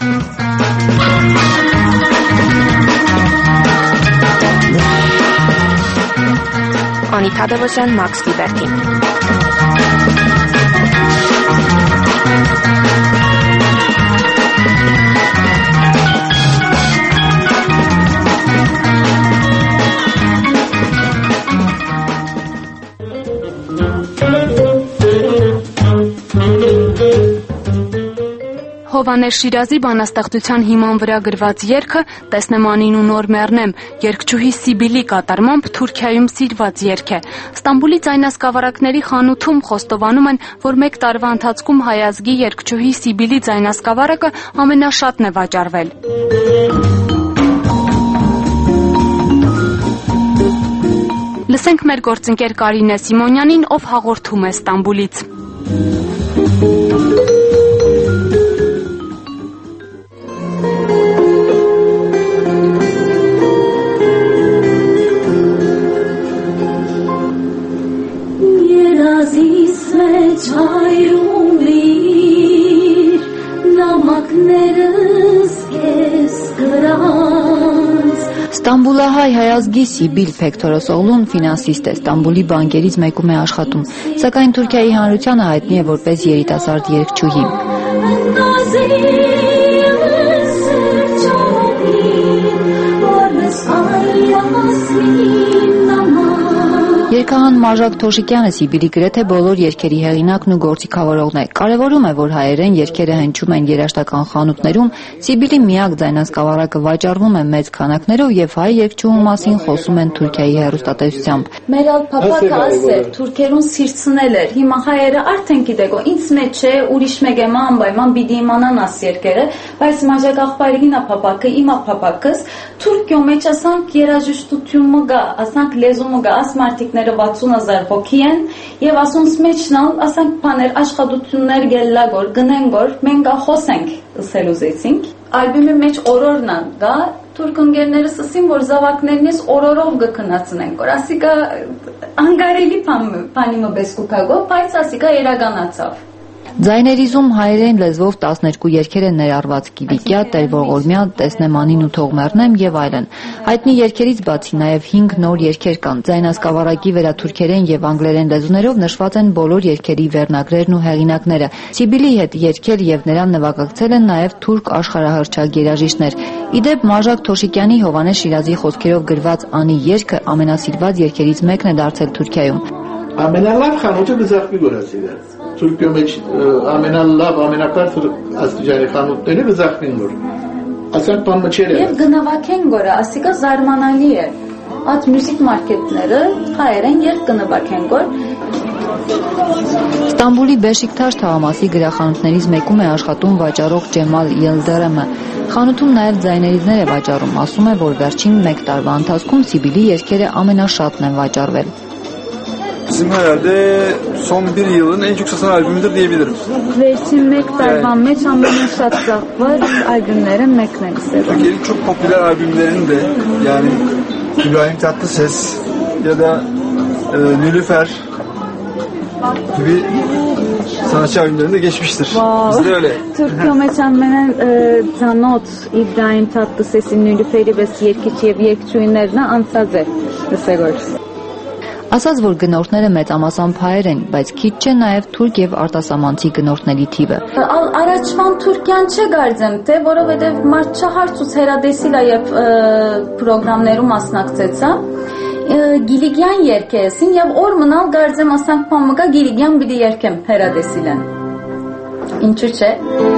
Անիթա Դևոսյան, Մաքս Լիբերթի։ Հովհաննես Շիրազի բանաստեղծության հիման վրա գրված երգը «Տեսնեմ անին ու նոր մեռնեմ» երգչուհի Սիբիլի կատարմամբ Թուրքիայում սիրված երգ է։ Ստամբուլի ձայնասկավառակների խանութում խոստովանում են, որ 1 տարվա ընթացքում հայ ազգի երգչուհի Սիբիլի ձայնասկավառակը ամենաշատն է վաճառվել։ Լսենք մեր գործընկեր Կարինե Սիմոնյանին, ով հաղորդում է Ստամբուլից։ Ստամբուլահայ հայազգի Սիբիլ Փեկթորոսօղլուն ֆինանսիստ է, Ստամբուլի բանկերից մեկում է աշխատում, սակայն Թուրքիայի հանրությանը հայտնի է որպես երիտասարդ երգչուհի։ Երգահան Մաժակ Թոշիկյանը Սիբիլի գրեթե բոլոր երգերի հեղինակն ու գործիքավորողն է։ Կարևորում է, որ հայերեն երգերը հնչում են երաժշտական խանութներում, Սիբիլի միակ ձայնասկավառակը վաճառվում է մեծ քանակներով եւ հայ երգչուհու մասին խոսում են Թուրքիայի հեռուստատեսությամբ։ Մեր ալփապակը ասել, թուրքերուն սիրցնել էր, հիմա հայերը արդեն գիտեք, ինձ մեջ է, ուրիշ մեկ է անպայման պիտի իմանան աս երգերը, բայց Մաժակ աղբայրին ափապակը, իմ ափապակս, Թուրքիո մեջ ասանք երաժշտությունը գա, ասանք լեզումը գա, աս մարտիկները 60,000 հոգի են եւ ասոնց մեջնալ ասանք բաներ աշխատություններ գելլագոր գնենգոր մենք խոսենք ըսել ուզեցինք ալբոմի մեջ օրորն գա թուրք ընկերներս ասին որ զավակներնես օրորով գքնացնենք որ ասիկա անգարելի բանի մը բեսկուկագո բայց ասիկա երագանացավ Ձայներիզում հայերեն լեզվով 12 երգեր են ներառված՝ Կիլիկիա, Տեր-Ողորմյա, Տեսնեմ անին ու թող մեռնեմ եւ այլն։ Հայտնի երգերից բացի նաեւ 5 նոր երգեր կան։ Ձայնասկավառակի վերաթուրքերեն եւ անգլերեն լեզուներով նշված են բոլոր երգերի վերնագրերն ու հեղինակները։ Սիբիլի հետ երգել եւ նրան նվագակցել են նաեւ թուրք աշխարհահռչակ երաժիշտներ։ Իդեպ Մաժակ Թոշիկյանի Հովհաննես Շիրազի խոսքերով գրված Անի երգը ամենասիրված երգերից մեկն է դարձել Թուրքիայում։ Ամենալավ խանութը բզախվի գորացիլը։ Թուրքիո մեջ ամենալավ ամենակարծ աստիճանի խանութները բզախվին որ ասենք բանը չէր։ Եվ գնվակեն գորը, ասիկա զարմանալի է։ Այդ մյուզիկ մարքետները հայերեն երբ գնվակեն գոր։ Ստամբուլի Բեշիկթաշ թաղամասի գրախանութներից մեկում է աշխատում վաճառող Ջեմալ Ելդերեմը։ Խանութում նաև ձայներիզներ է վաճառում, ասում է, որ վերջին 1 տարվա ընթացքում Սիբիլի երգերը ամենաշատն են վաճառվել։ Bizim herhalde son bir yılın en çok satan albümüdür diyebilirim. Versin mek tarvan meç ամենաշատը var albümlere meknen istedim. Türkiye'nin çok popüler albümlerinin de yani İbrahim Tatlıses ya da Nilüfer gibi sanatçı albümlerinde geçmiştir. Wow. Bizde öyle. Türkiye meçanmenen Canot İbrahim Tatlıses'in Nilüferi ve Yerkiçiyev Yekçuyunlarına ansaz է դսեգոր։ Ասաց, որ գնորդները մեծամասամբ հայեր են, բայց քիչ չէ նաև թուրք եւ արտասահմանցի գնորդների թիվը։ Առաջվան Թուրքիան չէ գարձեմ, թե որովհետեւ մարդ չհարցուց հերադեսիլա եւ պրոգրամներում մասնակցեցա։ Գիլիգյան երկեսին եւ օր մնալ գարձեմ ասանք փամկա Գիլիգյան բիդի երկեմ հերադեսիլեն։ Ինչու՞ չէ։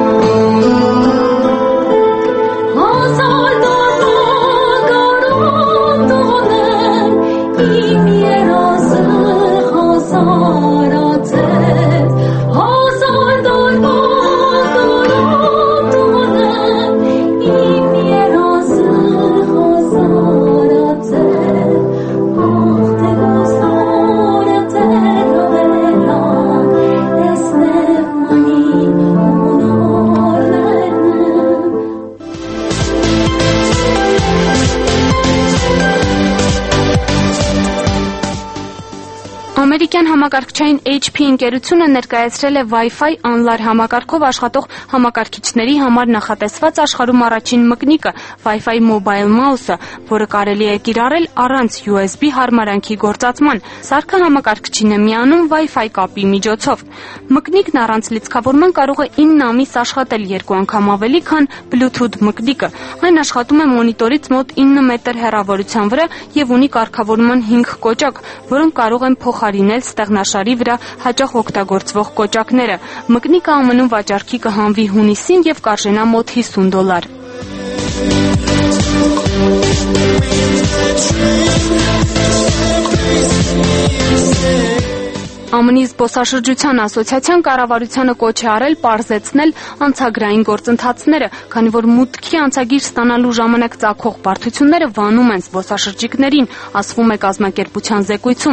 Ամերիկյան համակարգչային HP ընկերությունը ներկայացրել է Wi-Fi անլար համակարգով աշխատող համակարգիչների համար նախատեսված աշխարհում առաջին մկնիկը Wi-Fi Mobile Mouse-ը, որը կարելի է կիրառել առանց USB հարմարանքի գործածման։ Սարքը համակարգչին է միանում Wi-Fi կապի միջոցով։ Մկնիկն առանց լիցքավորման կարող է 9 ամիս աշխատել, 2 անգամ ավելի, քան Bluetooth մկնիկը։ Այն աշխատում է մոնիտորից մոտ 9 մետր հեռավորության վրա եւ ունի կարգավորման 5 կոճակ, որոնք կարող են փոխարինել ստեղնաշարի վրա հաճախ օգտագործվող կոճակները։ Մկնիկը ԱՄՆ-ում վաճառքի կհանվի հունիսին եւ կարժենա մոտ $50։ ԱՄՆ-ի զբոսաշրջության ասոցիացիան կառավարությանը կոչ է արել պարզեցնել անցագրային գործընթացները, քանի որ մուտքի անցագիր ստանալու ժամանակ ծագող բարդությունները վանում են զբոսաշրջիկներին, ասվում է կազմակերպության զեկույցում։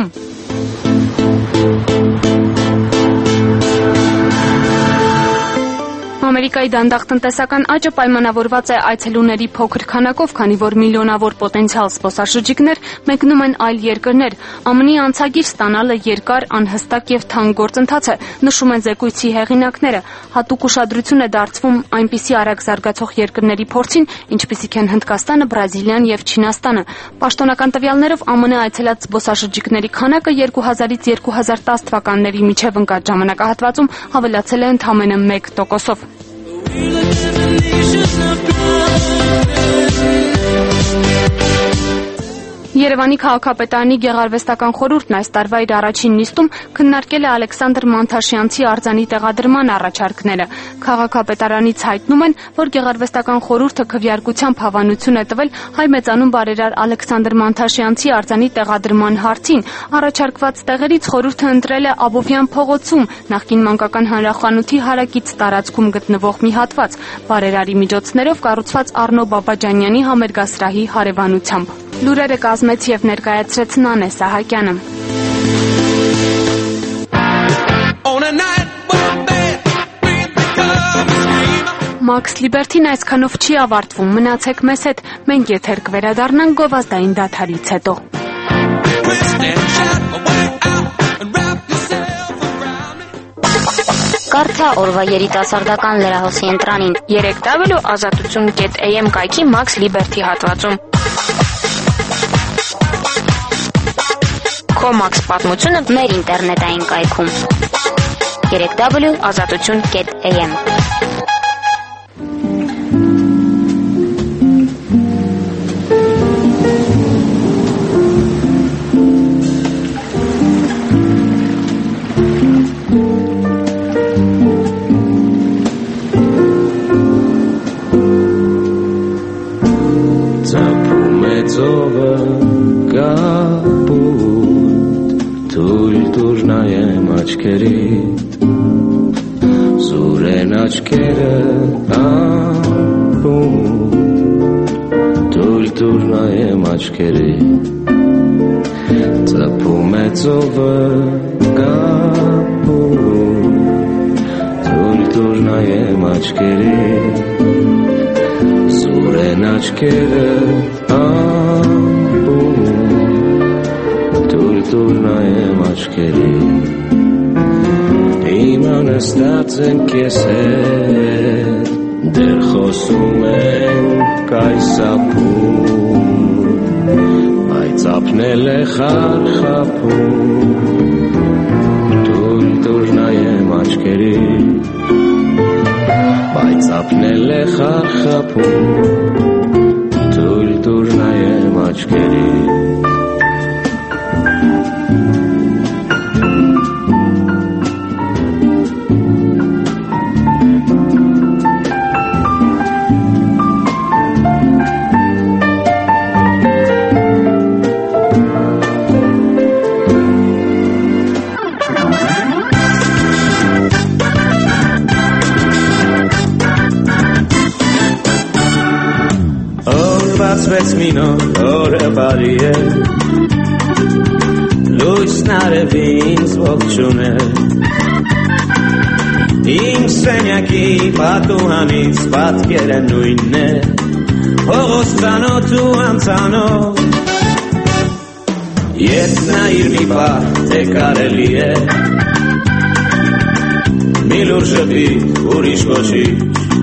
Ամերիկայի դանդաղ տնտեսական աճը պայմանավորված է այցելուների փոքր քանակով, քանի որ միլիոնավոր պոտենցիալ զբոսաշրջիկներ մեկնում են այլ երկրներ։ ԱՄՆ-ի անցագիր ստանալը երկար, անհստակ եւ թանկ գործընթաց է, նշում են զեկույցի հեղինակները։ Հատուկ ուշադրություն է դարձվում այնպիսի արագ զարգացող երկրների փորձին, ինչպիսիք են Հնդկաստանը, Բրազիլիան եւ Չինաստանը։ Պաշտոնական տվյալներով ԱՄՆ այցելած զբոսաշրջիկների քանակը 2000-ից 2010 թվականների միջև ընկած ժամանակահատվածում ավելացել է ընդամենը 1%-ով։ Երևանի քաղաքապետարանի գեղարվեստական խորհուրդն այս տարվա իր առաջին նիստում քննարկել է Ալեքսանդր Մանթաշյանցի արձանի տեղադրման առաջարկները։ Քաղաքապետարանից հայտնում են, որ գեղարվեստական խորհուրդը քվեարկությամբ հավանություն է տվել հայ մեծանուն բարերար Ալեքսանդր Մանթաշյանցի արձանի տեղադրման հարցին։ Առաջարկված տեղերից խորհուրդը ընտրել է Աբովյան փողոցում, նախկին մանկական հանրախանութի հարակից տարածքում գտնվող մի հատված, բարերարի միջոցներով կառուցված Առնո Բաբաջանյանի համերգասրահի հարևանությամբ։ Լուրերը կազմեց եւ ներկայացրեց Նանե Սահակյանը։ Max Liberty-ն այսքանով չի ավարտվում։ Մնացեք մեզ հետ, մենք եթեր կվերադառնանք գովազդային դադարից հետո։ Կարդա օրվա երիտասարդական լրահոսի ընտրանին 3w.azatutun.am կայքի Max Liberty հատվածում։ Comax պատմությունը մեր ինտերնետային կայքում 3w.azatutun.am աչքերիդ Սուրեն աչքերը ապրում Թույլ նայեմ աչքերիդ Ծպում է ծովը կապում Թույլ նայեմ աչքերիդ Սուրեն աչքերը ապրում Թույլ նայեմ աչքերիդ Հիմա նստած ենք ես հետ Դեր խոսում ենք այս ապում Բայց ապնել է խարխապում Թույլ նայեմ աչքերիդ Բայց ապնել է խարխապում Թույլ նայեմ աչքերիդ Բացվեց մի նոր օրը բարի է Լույսն արևի ինձ ողջուն է Իմ սենյակի պատուհանից պատկերը նույնն է Փողոց ծանոթ ու անծանոթ Ես նայիր մի պահ թե կարելի է Մի լուր ժպիտ ուրիշ ոչինչ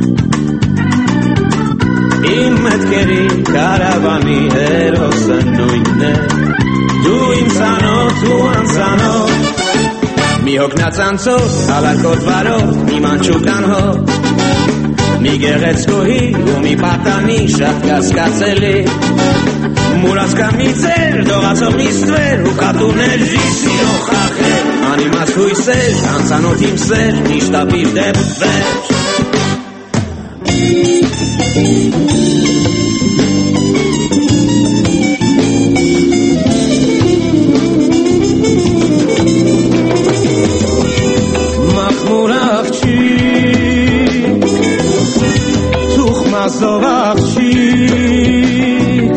Իմ մտքերի կարավանի հերոսը նույնն է Դու իմ ծանոթ ու անծանոթ Մի հոգնածանցոտ, հալակոտ վարոտ, մի մանչուկան հոտ Մի գեղեցկուհի ու մի պատանի շատ կասկածելի Մուրացկան մի ծեր, դողացող մի ստվեր ու կատուներ ժիսիրո խախեր Անիմաց հույսեր, անծանոթ իմ սեր, միշտ ապիր դեպ վերջ Մախմուր աղջիկ Թուխմազով աղջիկ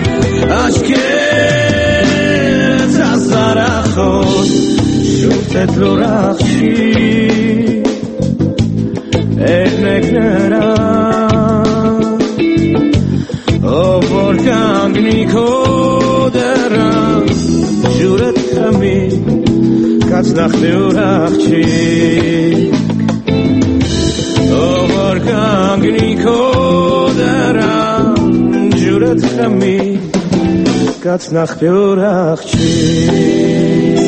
Աչքերս ազարախոս Շուտ էտ լոր աղջիկ Էրնեք նրան Ով որ կանգնի քո դռան Ջուրդ խմի կացնախտի ուր աղջիկ Ով որ կանգնի քո դռան Ջուրդ խմի կացնախտի ուր աղջիկ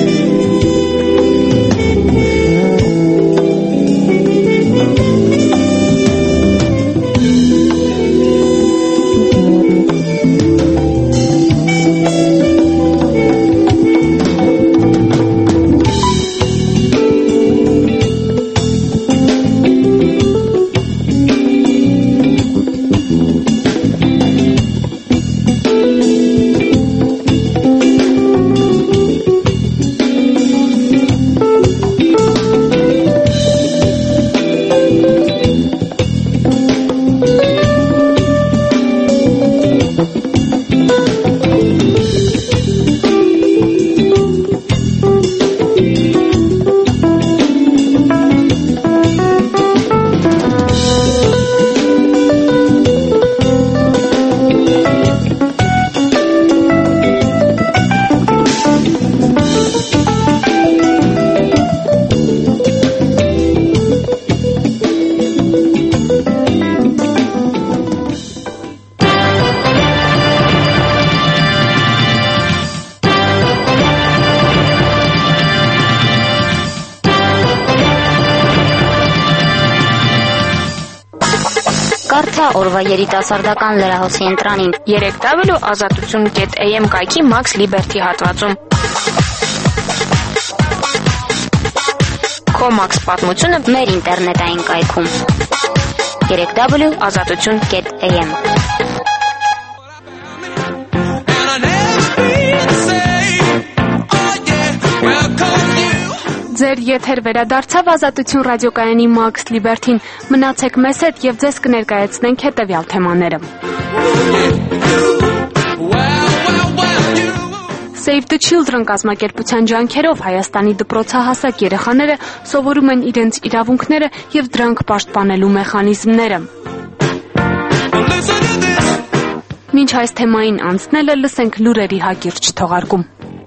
Կարդա օրվա երիտասարդական լրահոսի ընտրանին 3W ազատություն.am կայքի Max Liberty հատվածում Comax պատմությունը մեր ինտերնետային կայքում 3W ազատություն.am Ձեր եթեր վերադարձավ Ազատություն ռադիոկայանի Max Liberty-ին։ Մնացեք մեզ հետ եւ ձեզ կներկայացնենք հետեւյալ թեմաները։ Save the Children կազմակերպության ջանքերով Հայաստանի դպրոցահասակ երեխաները սովորում են իրենց իրավունքները եւ դրանք պաշտպանելու մեխանիզմները։ Մինչ այս թեմային անցնելը լսենք լուրերի հակիրճ թողարկում։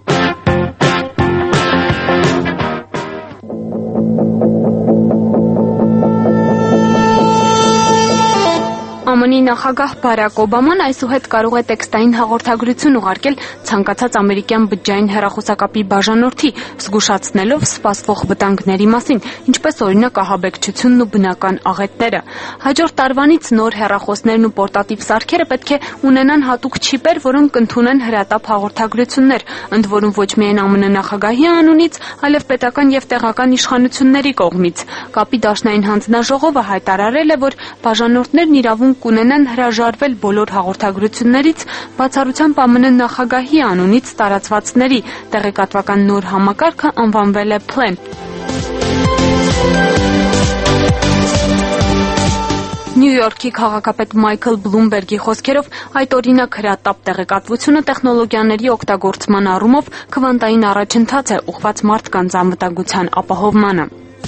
ԱՄՆ-ի նախագահ Բարակ Օբաման այսուհետ կարող է տեքստային հաղորդագրություն ուղարկել ցանկացած ամերիկյան բջջային հեռախոսակապի բաժանորդի, զգուշացնելով սպասվող վտանգների մասին, ինչպես օրինակ ահաբեկչությունն ու բնական աղետները։ Հաջորդ տարվանից նոր հեռախոսներն ու պորտատիվ սարքերը պետք է ունենան հատուկ չիպեր, որոնք կընդունեն հրատապ հաղորդագրություններ, ընդ որում ոչ միայն ԱՄՆ նախագահի անունից, այլև պետական եւ տեղական իշխանությունների կողմից։ Կապի դաշնային հանձնաժողովը հայտարարել է, որ բաժանորդներն իրավունք կունենան հրաժարվել բոլոր հաղորդագրություններից, բացառությամբ ԱՄՆ նախագահի անունից տարածվածների։ Տեղեկատվական նոր համակարգը անվանվել է Plan։ Նյու Յորքի քաղաքապետ Մայքլ Բլումբերգի խոսքերով այդ օրինակ հրատապ տեղեկատվությունը տեխնոլոգիաների օգտագործման առումով քվանտային առաջընթաց է ուղղված մարդկանց անվտանգության ապահովմանը։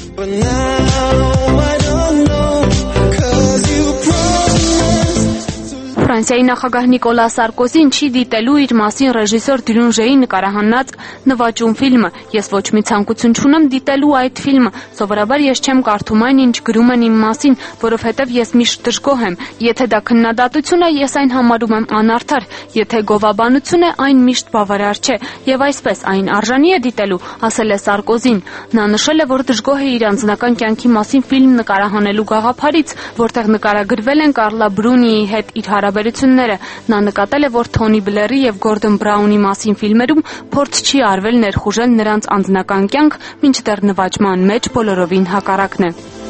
Ֆրանսիայի նախագահ Նիկոլա Սարկոզին չի դիտելու իր մասին ռեժիսոր Դյուրժեի նկարահանած նվաճում ֆիլմը։ Ես ոչ մի ցանկություն չունեմ դիտելու այդ ֆիլմը։ Սովորաբար ես չեմ կարդում այն, ինչ գրում են իմ մասին, որովհետև ես միշտ դժգոհ եմ։ Եթե դա քննադատություն է, ես այն համարում եմ անարդար։ Եթե գովաբանություն է, այն միշտ բավարար չէ։ Եվ այսպես այն արժանի է դիտելու, ասել է Սարկոզին։ Նա նշել է, որ դժգոհ է իր անձնական կյանքի մասին ֆիլմ նկարահանելու գաղափարից, որտեղ նկարագրվել են Կարլա Բրունիի հետ իր հարաբերությունները։ Նա նկատել է, որ Թոնի Բլերի եւ Գորդոն Բրաունի մասին ֆիլմերում փորձ չի արվել ներխուժել նրանց անձնական կյանք, մինչդեռ նվաճման մեջ բոլորովին հակառակն է։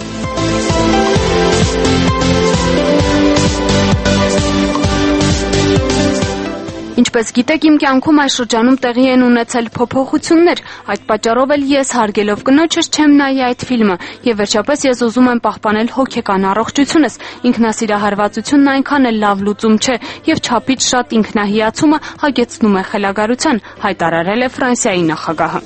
Ինչպես գիտեք, իմ կյանքում այս շրջանում տեղի են ունեցել փոփոխություններ, այդ պատճառով էլ ես հարգելով կնոջս չեմ նայի այդ ֆիլմը, եւ վերջապես ես ուզում եմ պահպանել հոգեկան առողջությունս։ Ինքնասիրահարվածությունն այնքան էլ լավ լուծում չէ, եւ չափից շատ ինքնահիացումը հագեցնում է խելագարության, հայտարարել է Ֆրանսիայի նախագահը։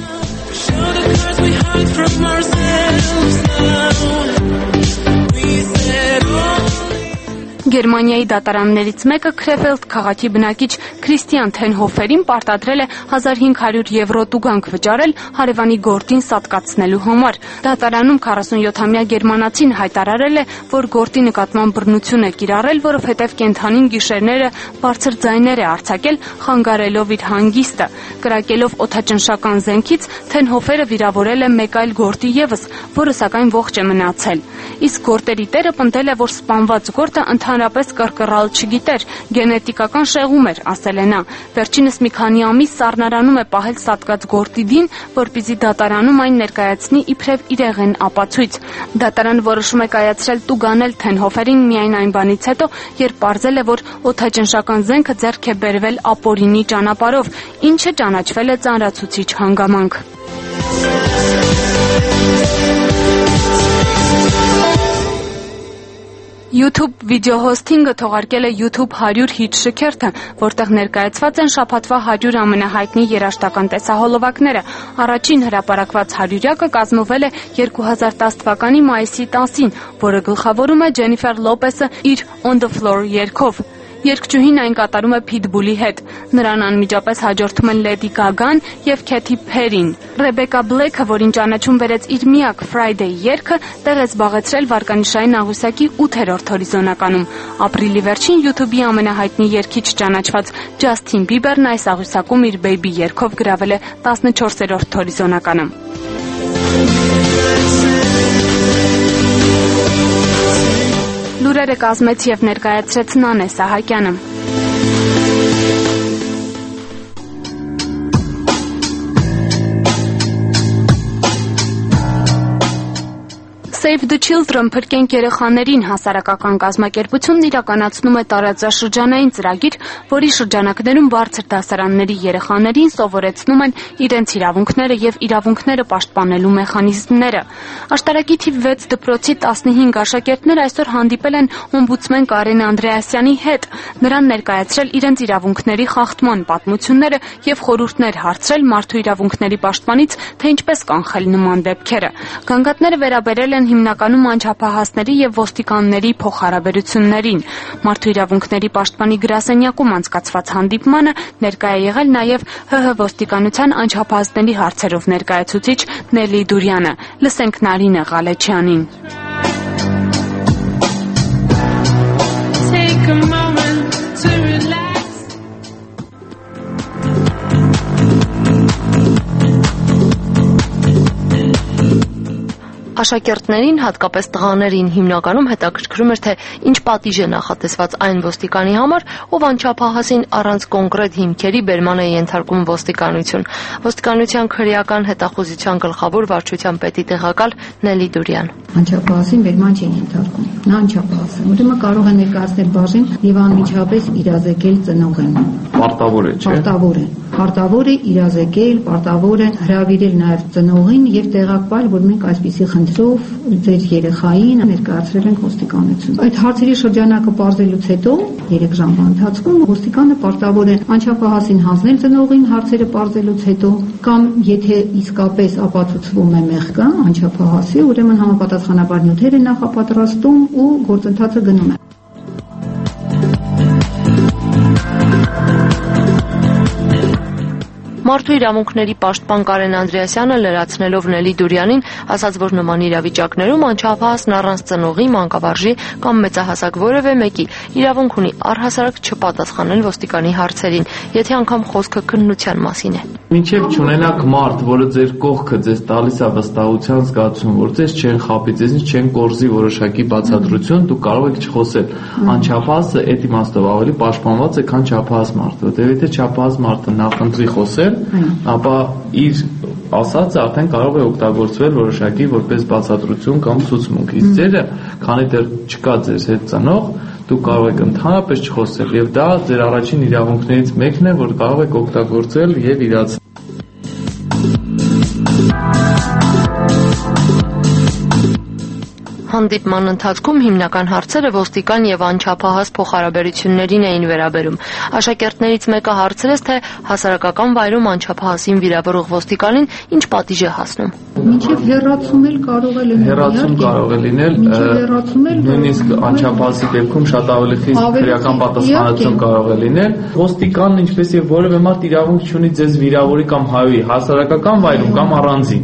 Գերմանիայի դատարաններից մեկը Քրեֆելդ քաղաքի բնակիչ Քրիստիան Թենհոֆերին պարտադրել է 1500 եվրո տուգանք վճարել հարևանի գործին սատկացնելու համար։ Դատարանում 47-ամյա գերմանացին հայտարարել է, որ գործի նկատմամբ բռնություն է կիրառել, որովհետև կենդանին գիշերները բարձր ձայներ է արձակել, խանգարելով իր հանգիստը։ Կրակելով օդաճնշական զենքից Թենհոֆերը վիրավորել է մեկ այլ գործի եւս, որը սակայն ողջ է մնացել։ Իսկ գործերի տերը պնդել է, որ սպանված գործը ընդհանրապես կռկռալ չգիտեր, գենետիկական շեղում էր, ասել է նա։ Վերջինս մի քանի ամիս սառնարանում է պահել սատկած գործի դին, որպեսզի դատարանում այն ներկայացնի իբրև իրեղեն ապացույց։ Դատարանը որոշում է կայացրել տուգանել Թենհոֆերին միայն այն բանից հետո, երբ պարզել է, որ օդաճնշական զենքը ձեռք է բերվել ապօրինի ճանապարհով, ինչը ճանաչվել է ծանրացուցիչ հանգամանք։ YouTube վիդեոհոսթինգը թողարկել է YouTube 100 հիթ շքերթը, որտեղ ներկայացված են շաբաթվա 100 ամենահայտնի երաժշտական տեսահոլովակները։ Առաջին հրապարակված 100-յակը կազմվել է 2010 թվականի մայիսի 10-ին, որը գլխավորում է Ջենիֆեր Լոպեսը իր On the Floor երգով։ Երգչուհին այն կատարում է Pitbull-ի հետ։ Նրան անմիջապես հաջորդում են Lady Gaga-ն եւ Katy Perry-ն։ Ռեբեկա Բլեքը, որին ճանաչում բերեց իր միակ Friday երգը, տեղ է զբաղեցրել վարկանիշային աղյուսակի 8-րդ հորիզոնականում։ Ապրիլի վերջին YouTube-ի ամենահայտնի երգիչ ճանաչված Ջասթին Բիբերն այս աղյուսակում իր Baby երգով գրավել է 14-րդ հորիզոնականը։ Լուրերը կազմեց եւ ներկայացրեց Նանե Սահակյանը։ Save the Children փրկենք երեխաներին հասարակական կազմակերպությունն իրականացնում է տարածաշրջանային ծրագիր, որի շրջանակներում բարձր դասարանների երեխաներին սովորեցնում են իրենց իրավունքները եւ իրավունքները պաշտպանելու մեխանիզմները։ Աշտարակի թիվ 6 դպրոցի 15 աշակերտներ այսօր հանդիպել են օմբուդսմեն Կարեն Անդրեասյանի հետ, նրան ներկայացրել իրենց իրավունքների խախտման պատմությունները եւ խորհուրդներ հարցրել մարդու իրավունքների պաշտպանից, թե ինչպես կանխել նման դեպքերը։ Գանգատները վերաբերել են հիմնականում անչափահասների եւ ոստիկանների փոխհարաբերություններին։ Մարդու իրավունքների պաշտպանի գրասենյակում անցկացված հանդիպմանը ներկայ է եղել նաեւ ՀՀ ոստիկանության անչափահասների հարցերով ներկայացուցիչ Նելի Դուրյանը։ Լսենք Նարինե Ղալեչյանին։ Աշակերտներին, հատկապես տղաներին հիմնականում հետաքրքրում էր, թե ինչ պատիժ է նախատեսված այն ոստիկանի համար, ով անչափահասին առանց կոնկրետ հիմքերի բերման է ենթարկում ոստիկանություն։ Ոստիկանության քրեական հետախուզության գլխավոր վարչության պետի տեղակալ Նելի Դուրյան։ Անչափահասին բերման չեն ենթարկում։ Նա անչափահաս է, ուրեմն կարող է ներկայացնել բաժին եւ անմիջապես իրազեկել ծնողին։ Պարտավոր է, չէ՞։ Պարտավոր է իրազեկել, պարտավոր է հրավիրել նաեւ ծնողին եւ տեղակալ, որ մենք այսպիսի խնդրով ձեր երեխային ներկայացրել ենք ոստիկանություն։ Այդ հարցերի շրջանակը բարձելուց հետո 3 ժամվա ընթացքում ոստիկանը պարտավոր է անչափահասին հանձնել ծնողին հարցերը բարձելուց հետո կամ եթե իսկապես ապացուցվում է մեղքը անչափահասի, ուրեմն համապատասխանաբար նյութեր է նախապատրաստում ու գործընթացը գնում է։ Մարդու իրավունքների պաշտպան Կարեն Անդրեասյանը լրացնելով Նելի Դուրյանին ասաց, որ նման իրավիճակներում անչափահասն առանց ծնողի, մանկավարժի կամ մեծահասակ որևէ մեկի իրավունք ունի առհասարակ չպատասխանել ոստիկանի հարցերին, եթե անգամ խոսքը քննության մասին է։ Մինչև չունենաք մարդ, որը ձեր կողքը ձեզ տալիս է վստահության զգացում, որ ձեզ չեն խաբի, ձեզնից չեն կորզի որոշակի բացատրություն, դուք կարող եք չխոսել։ Անչափահասը այդ իմաստով ավելի պաշտպանված է, քան չափահաս մարդը, որտեղ եթե չափահաս մարդը նախընտրի խոսել, ապա իր ասածը արդեն կարող է օգտագործվել որոշակի որպես բացատրություն կամ ցուցմունք։ Իսկ ձերը, քանի դեռ չկա ձեզ հետ ծնող, դուք կարող եք ընդհանրապես չխոսել եւ դա ձեր առաջին իրավունքներից մեկն է, որ կարող եք օգտագործել եւ իրացնել։ Հանդիպման ընթացքում հիմնական հարցերը ոստիկան եւ անչափահաս փոխհարաբերություններին էին վերաբերում։ Աշակերտներից մեկը հարցրեց, թե հասարակական վայրում անչափահասին վիրավորող ոստիկանին ինչ պատիժ է հասնում։ Մինչև հեռացում էլ կարող է լինել։ Հեռացում կարող է լինել, նույնիսկ անչափահասի դեպքում շատ ավելի խիստ քրեական պատասխանատվություն կարող է լինել։ Ոստիկանն ինչպես եւ որևէ մարդ իրավունք չունի ձեզ վիրավորի կամ հայոյի հասարակական վայրում կամ առանձին։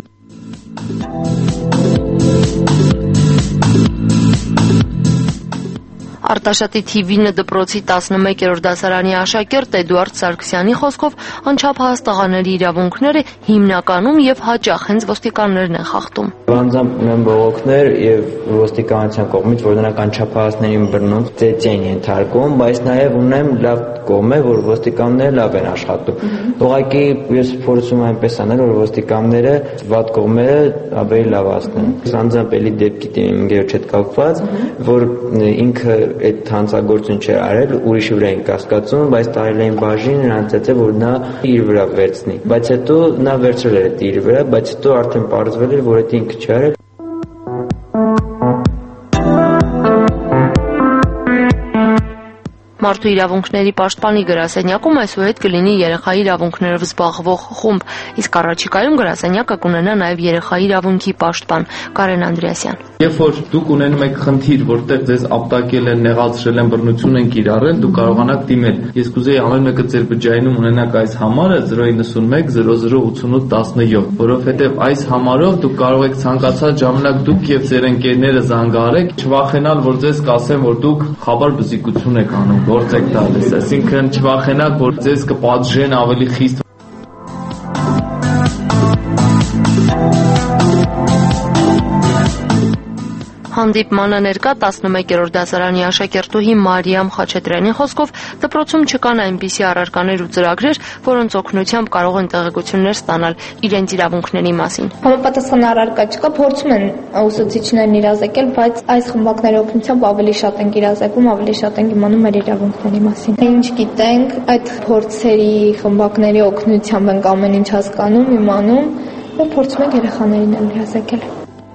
Արտաշատի թիվ 9 դպրոցի 11-րդ դասարանի աշակերտ Էդուարդ Սարգսյանի խոսքով անչափահաս տղաների իրավունքները հիմնականում եւ հաճախ հենց ոստիկաններն են խախտում։ Անձամբ ունեմ բողոքներ եւ ոստիկանության կողմից, որ նրանք անչափահասներին բռնում, ծեծի են ենթարկում, բայց նաեւ ունեմ լավ կողմ է, որ ոստիկանները լավ են աշխատում։ Ուղղակի ես փորձում եմ այնպես անել, որ ոստիկանները վատ կողմերը ավելի լավացնեն։ Անձամբ էլի դեպքի ընկերոջ հետ կապված, որ ինքը այդ հանցագործություն չէ արել, ուրիշի վրա են կասկածում, բայց տարել էին բաժին, նրանց ցեցե որ նա իր վրա վերցնի։ Բայց հետո նա վերցրել էր իր վրա, բայց հետո արդեն պարզվել էր, որ դա ինքը չի արել։ Մարդու իրավունքների պաշտպանի գրասենյակում այսուհետ կլինի երեխայի իրավունքներով զբաղվող խումբ, իսկ առաջիկայում գրասենյակը կունենա նաև երեխայի իրավունքի պաշտպան Կարեն Անդրեասյան։ Երբ որ դուք ունենում եք խնդիր, որտեղ ձեզ ապտակել են, նեղացրել են, բռնություն են կիրառել, դուք կարողանաք դիմել։ Ես կուզեի ամեն մեկը ձեր բջջայինում ունենաք այս համարը 091 0088 17, որովհետև այս համարով դուք կարող եք ցանկացած ժամանակ դուք եւ ձեր ընկերները զանգահարեք, չվախենալ, որ ձեզ կասեն, որ դուք խաբար բզիկություն եք անում, գործ եք տալիս, այսինքն չվախենաք, որ ձեզ կպատժեն ավելի խիստ։ Հանդիպմանը ներկա 11-րդ դասարանի աշակերտուհի Մարիամ Խաչատրյանի խոսքով դպրոցում չկան այնպիսի առարկաներ ու ծրագրեր, որոնց օգնությամբ կարող են տեղեկություններ ստանալ իրենց իրավունքների մասին։ Համապատասխան առարկա չկա, փորձում են ուսուցիչներն իրազեկել, բայց այս խմբակների օգնությամբ ավելի շատ են իրազեկվում, ավելի շատ են իմանում մեր իրավունքների մասին։ Ինչ գիտենք, այդ փորձերի խմբակների օգնությամբ ենք ամեն ինչ հասկանում, իմանում եւ փորձում ենք երեխաներին իրազեկել։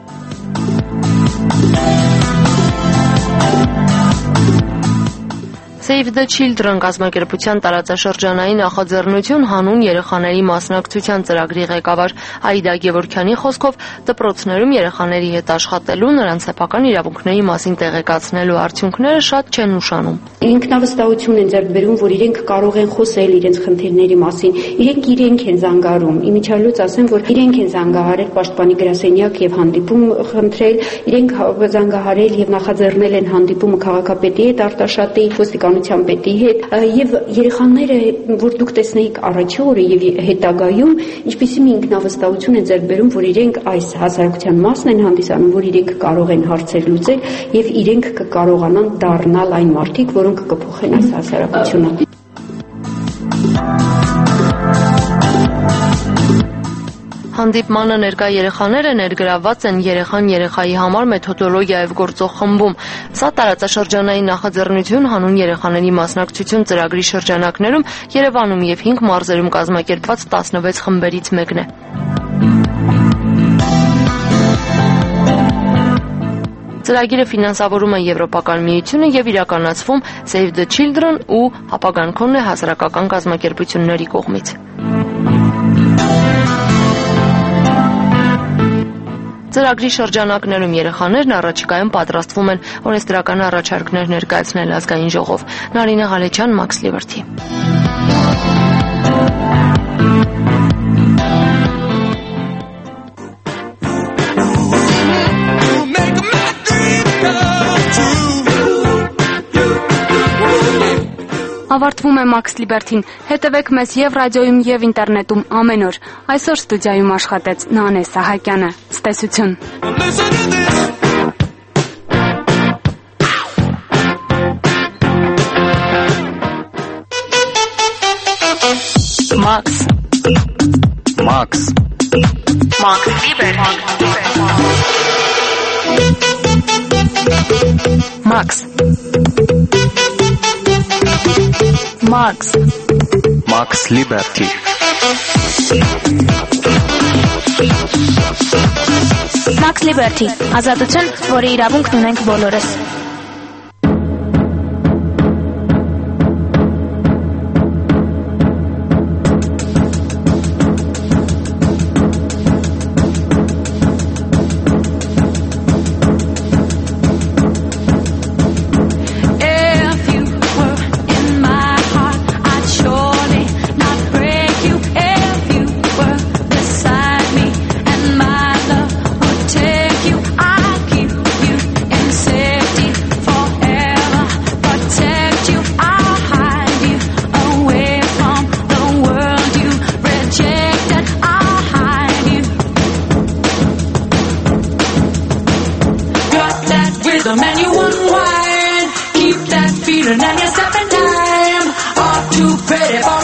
Save the Children կազմակերպության տարածաշրջանային նախաձեռնություն հանուն երեխաների մասնակցության ծրագրի ղեկավար Այդա Գևորգյանի խոսքով դպրոցներում երեխաների հետ աշխատելու, նրանց սեփական իրավունքների մասին տեղեկացնելու արդյունքները շատ չեն ուշանում։ Ինքնավստահություն են ձեռք բերում, որ իրենք կարող են խոսել իրենց խնդիրների մասին, իրենք են զանգարում։ Իմիջիալուց ասեմ, որ իրենք են զանգահարել պաշտպանի գրասենյակ եւ հանդիպում խնդրել, իրենք զանգահարել եւ նախաձեռնել են հանդիպումը քաղաքապետի հետ, Արտաշատի ոստիկանության պետի հետ եւ երեխաները, որ դուք տեսնեիք առաջի օրը եւ հետագայում, ինչպիսի մի ինքնավստահություն են ձեռք բերում, որ իրենք այս հասարակության մասն են հանդիսանում, որ իրենք կարող են հարցեր լուծել եւ իրենք կկարողանան դառնալ այն մարդիկ, որոնք կփոխեն այս հասարակությունը։ Հանդիպմանը ներկա երեխաները ներգրավված են երեխան երեխայի համար մեթոդոլոգիայով գործող խմբում։ Սա տարածաշրջանային նախաձեռնություն հանուն երեխաների մասնակցություն ծրագրի շրջանակներում Երևանում եւ 5 մարզերում կազմակերպված 16 խմբերից մեկն է։ Ծրագիրը ֆինանսավորում է Եվրոպական միությունը եւ իրականացվում Save the Children ու Հապագան Քոնն է հասարակական կազմակերպությունների կողմից։ Ծրագրի շրջանակներում երեխաներն առաջիկայում պատրաստվում են օրենսդրական առաջարկներ ներկայացնել ազգային ժողով։ Նարինե Ղալեչյան, Max Liberty։ Ավարտվում է Max Liberty-ն։ Հետևեք մեզ եւ ռադիոյում եւ ինտերնետում ամեն օր։ Այսօր ստուդիայում աշխատեց Նանե Սահակյանը։ Ցտեսություն։ Max Liberty. Max Liberty. Max Liberty, ազատություն, որի իրավունքն ունենք բոլորս։ And you unwind, keep that feeling and you're stepping time. All too pretty for